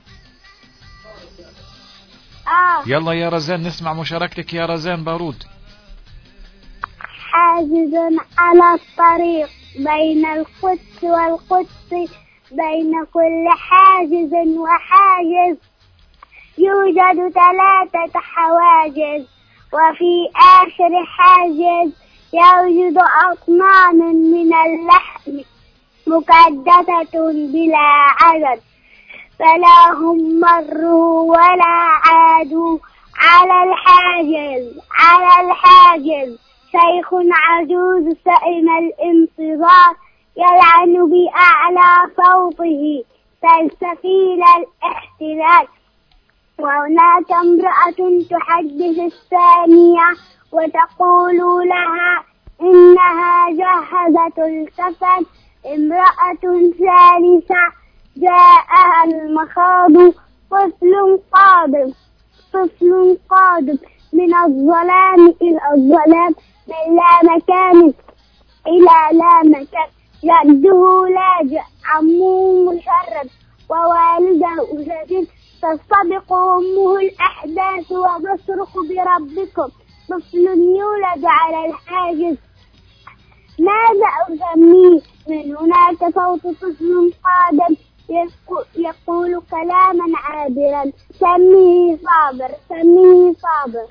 آه. يلا يا رزان نسمع مشاركتك يا رزان بارود. حاجز على الطريق بين القدس والقدس، بين كل حاجز وحاجز يوجد ثلاثة حواجز، وفي آخر حاجز يوجد أطنان من اللحم مكدسة بلا عدد، فلا هم مروا ولا عادوا على الحاجز على الحاجز شيخ عجوز سئم الانتظار يلعن بأعلى صوته سلسفيل الاحتلال. وهناك امرأة تحدث الثانية وتقول لها إنها جهزت الكفن. امرأة ثالثة جاءها المخاض، طفل قادم طفل قادم من الظلام إلى الظلام، من لا مكان إلى لا مكان، جده لاجئ، عمه مشرد، ووالده سجين، تستبق أمه الأحداث وتصرخ بربكم. طفل يولد على الحاجز، ماذا أسميه؟ من هناك صوت طفل قادم يقول كلاما عابرا، سميه صابر سميه صابر.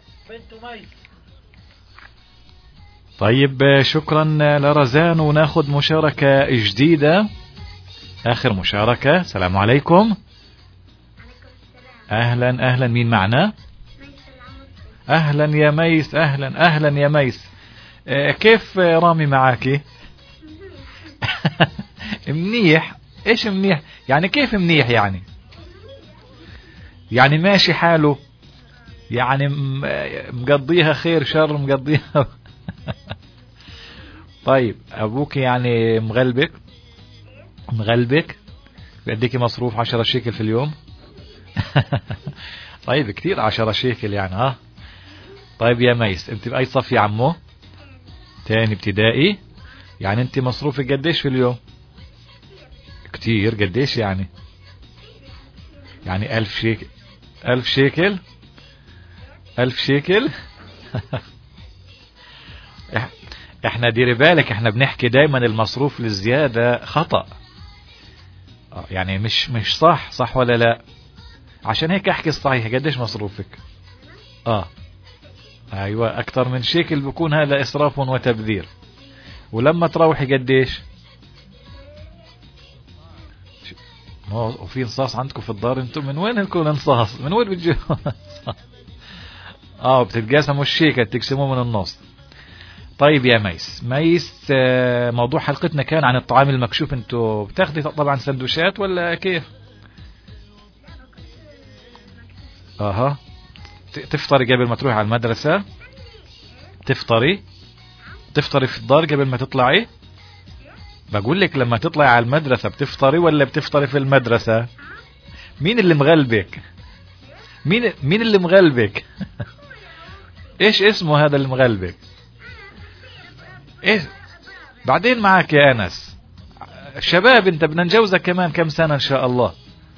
طيب شكرا لرزان، وناخد مشاركة جديدة، آخر مشاركة. السلام عليكم. أهلا أهلا، مين معنا؟ أهلا يا ميس، أهلا أهلا يا ميس. آه كيف رامي معاكي؟ منيح. إيش منيح يعني؟ كيف منيح يعني؟ يعني ماشي حاله، يعني مقضيها خير شر مقضيها. طيب أبوك يعني مغلبك مغلبك بيديكي مصروف عشرة شيكل في اليوم؟ طيب كتير عشرة شيكل يعني. ها طيب يا ميس، انت بأي صف يا عمو؟ تاني ابتدائي. يعني انت مصروفك قديش في اليوم؟ كتير. قديش يعني؟ يعني ألف شيكل. ألف شيكل ألف شيكل. احنا ديري بالك، احنا بنحكي دايما المصروف للزيادة خطأ، يعني مش مش صح. صح ولا لا؟ عشان هيك احكي الصحيح. قديش مصروفك؟ اه ايوه، اكتر من شيكل بكون هذا اسراف وتبذير. ولما تروحي قديش؟ وفي انصاص عندكم في الدار؟ انتم من وين لكم انصاص؟ من وين بتجوا؟ اه بتتقاسموا الشيكل، تقسموه من النص. طيب يا ميس ميس موضوع حلقتنا كان عن الطعام المكشوف. انتوا بتاخدي طبعا سندوتشات ولا كيف؟ اها تفطري قبل ما تروحي على المدرسة؟ تفطري تفطري في الدار قبل ما تطلعي؟ بقول لك لما تطلعي على المدرسة بتفطري ولا بتفطري في المدرسة؟ مين اللي مغلبك؟ مين مين اللي مغلبك؟ ايش اسمه هذا اللي مغلبك؟ ايه بعدين معك يا انس؟ شباب انت، بدنا نجوزك كمان كم سنة ان شاء الله.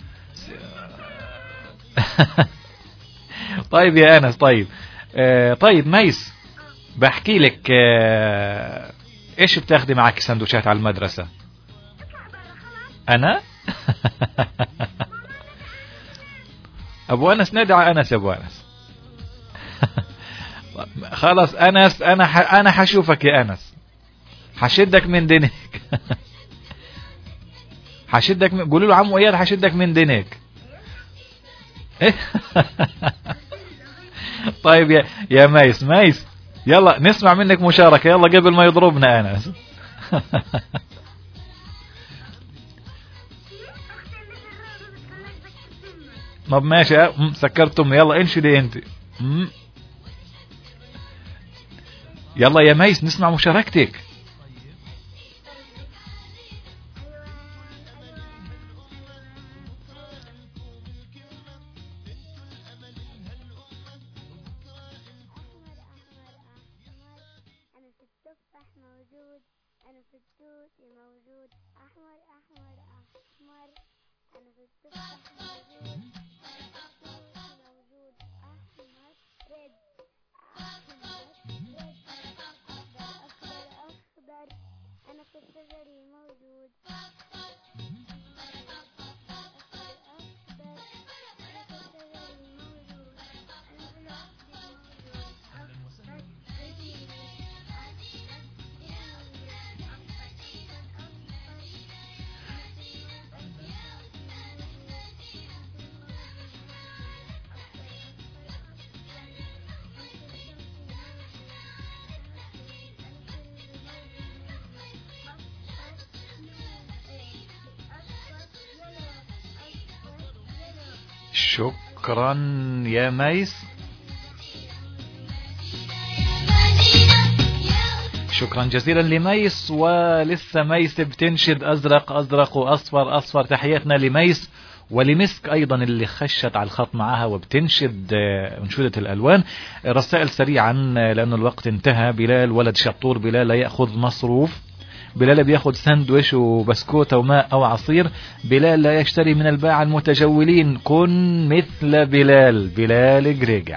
طيب يا انس. طيب آه طيب ميس، بحكي لك آه ايش بتاخدي معك سندوتشات على المدرسة؟ انا ابو انس، نادي على انس يا ابو انس. خلاص انس، انا ح... انا حشوفك يا انس، حشدك من دينك. حشدك من... قولوا له عمو اياد حشدك من دينك. طيب يا يا ميس ميس، يلا نسمع منك مشاركة يلا قبل ما يضربنا انس. طب ماشي، سكرتم. يلا انشدي انت. يلا يا ميس نسمع مشاركتك. أنا في الشجر شكرا يا ميس. شكرا جزيلا لميس. ولسه ميس بتنشد أزرق أزرق وأصفر أصفر. تحياتنا لميس ولمسك أيضا اللي خشت على الخط معها وبتنشد انشودة الألوان. رسائل سريعا لأنه الوقت انتهى. بلال ولد شطور. بلال لا يأخذ مصروف. بلال بياخد ساندويش وبسكوتة وماء أو عصير. بلال لا يشتري من الباعة المتجولين. كن مثل بلال. بلال جريجع.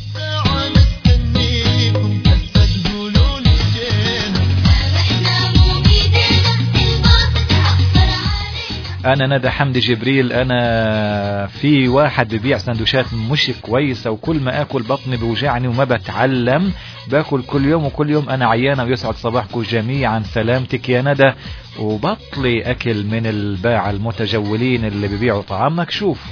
أنا ندى حمدي جبريل. أنا في واحد ببيع سندوشات مش كويسة وكل ما أكل بطني بوجعني وما بتعلم. باكل كل يوم وكل يوم أنا عيانة. ويسعد صباحكم جميعا. سلامتك يا ندى. وبطلي أكل من الباعة المتجولين اللي ببيعوا طعام مكشوف.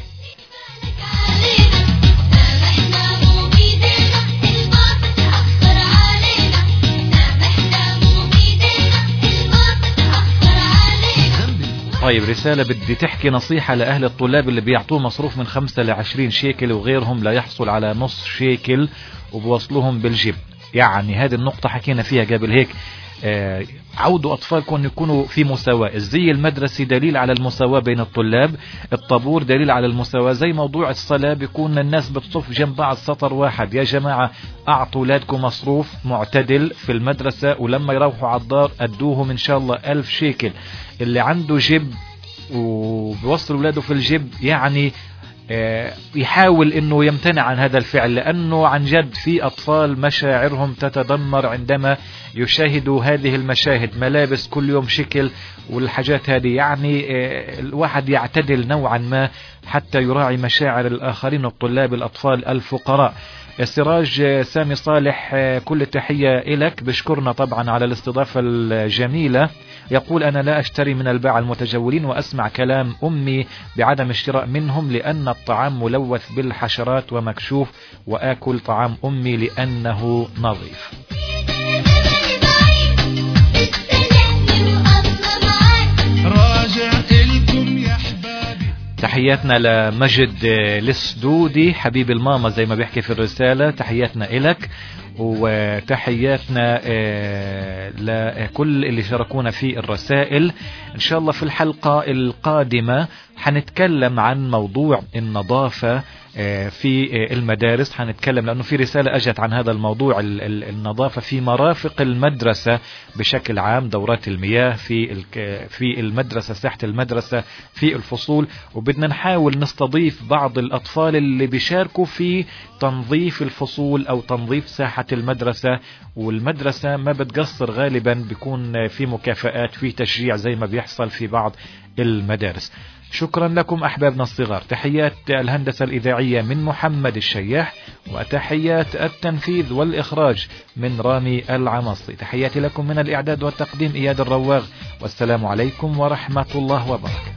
طيب رسالة بدي تحكي نصيحة لأهل الطلاب اللي بيعطوه مصروف من خمسة لعشرين شيكل وغيرهم لا يحصل على نص شيكل وبوصلوهم بالجيب. يعني هذه النقطة حكينا فيها قبل هيك. آه عودوا أطفالكم يكونوا في مساواة. الزي المدرسي دليل على المساواة بين الطلاب. الطابور دليل على المساواة. زي موضوع الصلاة بيكون الناس بتصف جنب بعض سطر واحد. يا جماعة أعطوا أولادكم مصروف معتدل في المدرسة ولما يروحوا على الدار أدوهم إن شاء الله ألف شيكل. اللي عنده جيب وبيوصل ولاده في الجيب يعني يحاول انه يمتنع عن هذا الفعل. لانه عن جد في اطفال مشاعرهم تتدمر عندما يشاهدوا هذه المشاهد. ملابس كل يوم شكل والحاجات هذه. يعني الواحد يعتدل نوعا ما حتى يراعي مشاعر الاخرين الطلاب الاطفال الفقراء. السراج سامي صالح كل التحية إلك. بشكرنا طبعا على الاستضافة الجميلة. يقول أنا لا أشتري من الباعة المتجولين وأسمع كلام أمي بعدم اشتراء منهم لأن الطعام ملوث بالحشرات ومكشوف وآكل طعام أمي لأنه نظيف. تحياتنا لمجد لسدودي حبيب الماما زي ما بيحكي في الرسالة. تحياتنا إلك. وتحياتنا لكل اللي شاركونا في الرسائل. إن شاء الله في الحلقة القادمة حنتكلم عن موضوع النظافة في المدارس. حنتكلم لأنه في رسالة أجت عن هذا الموضوع النظافة في مرافق المدرسة بشكل عام. دورات المياه في في المدرسة ساحة المدرسة في الفصول. وبدنا نحاول نستضيف بعض الأطفال اللي بيشاركوا في تنظيف الفصول أو تنظيف ساحة المدرسة. والمدرسة ما بتقصر غالبا بيكون في مكافآت في تشجيع زي ما بيحصل في بعض المدارس. شكرا لكم أحبابنا الصغار. تحيات الهندسة الإذاعية من محمد الشياح. وتحيات التنفيذ والإخراج من رامي العمصي. تحياتي لكم من الإعداد والتقديم إياد الرواغ. والسلام عليكم ورحمة الله وبركاته.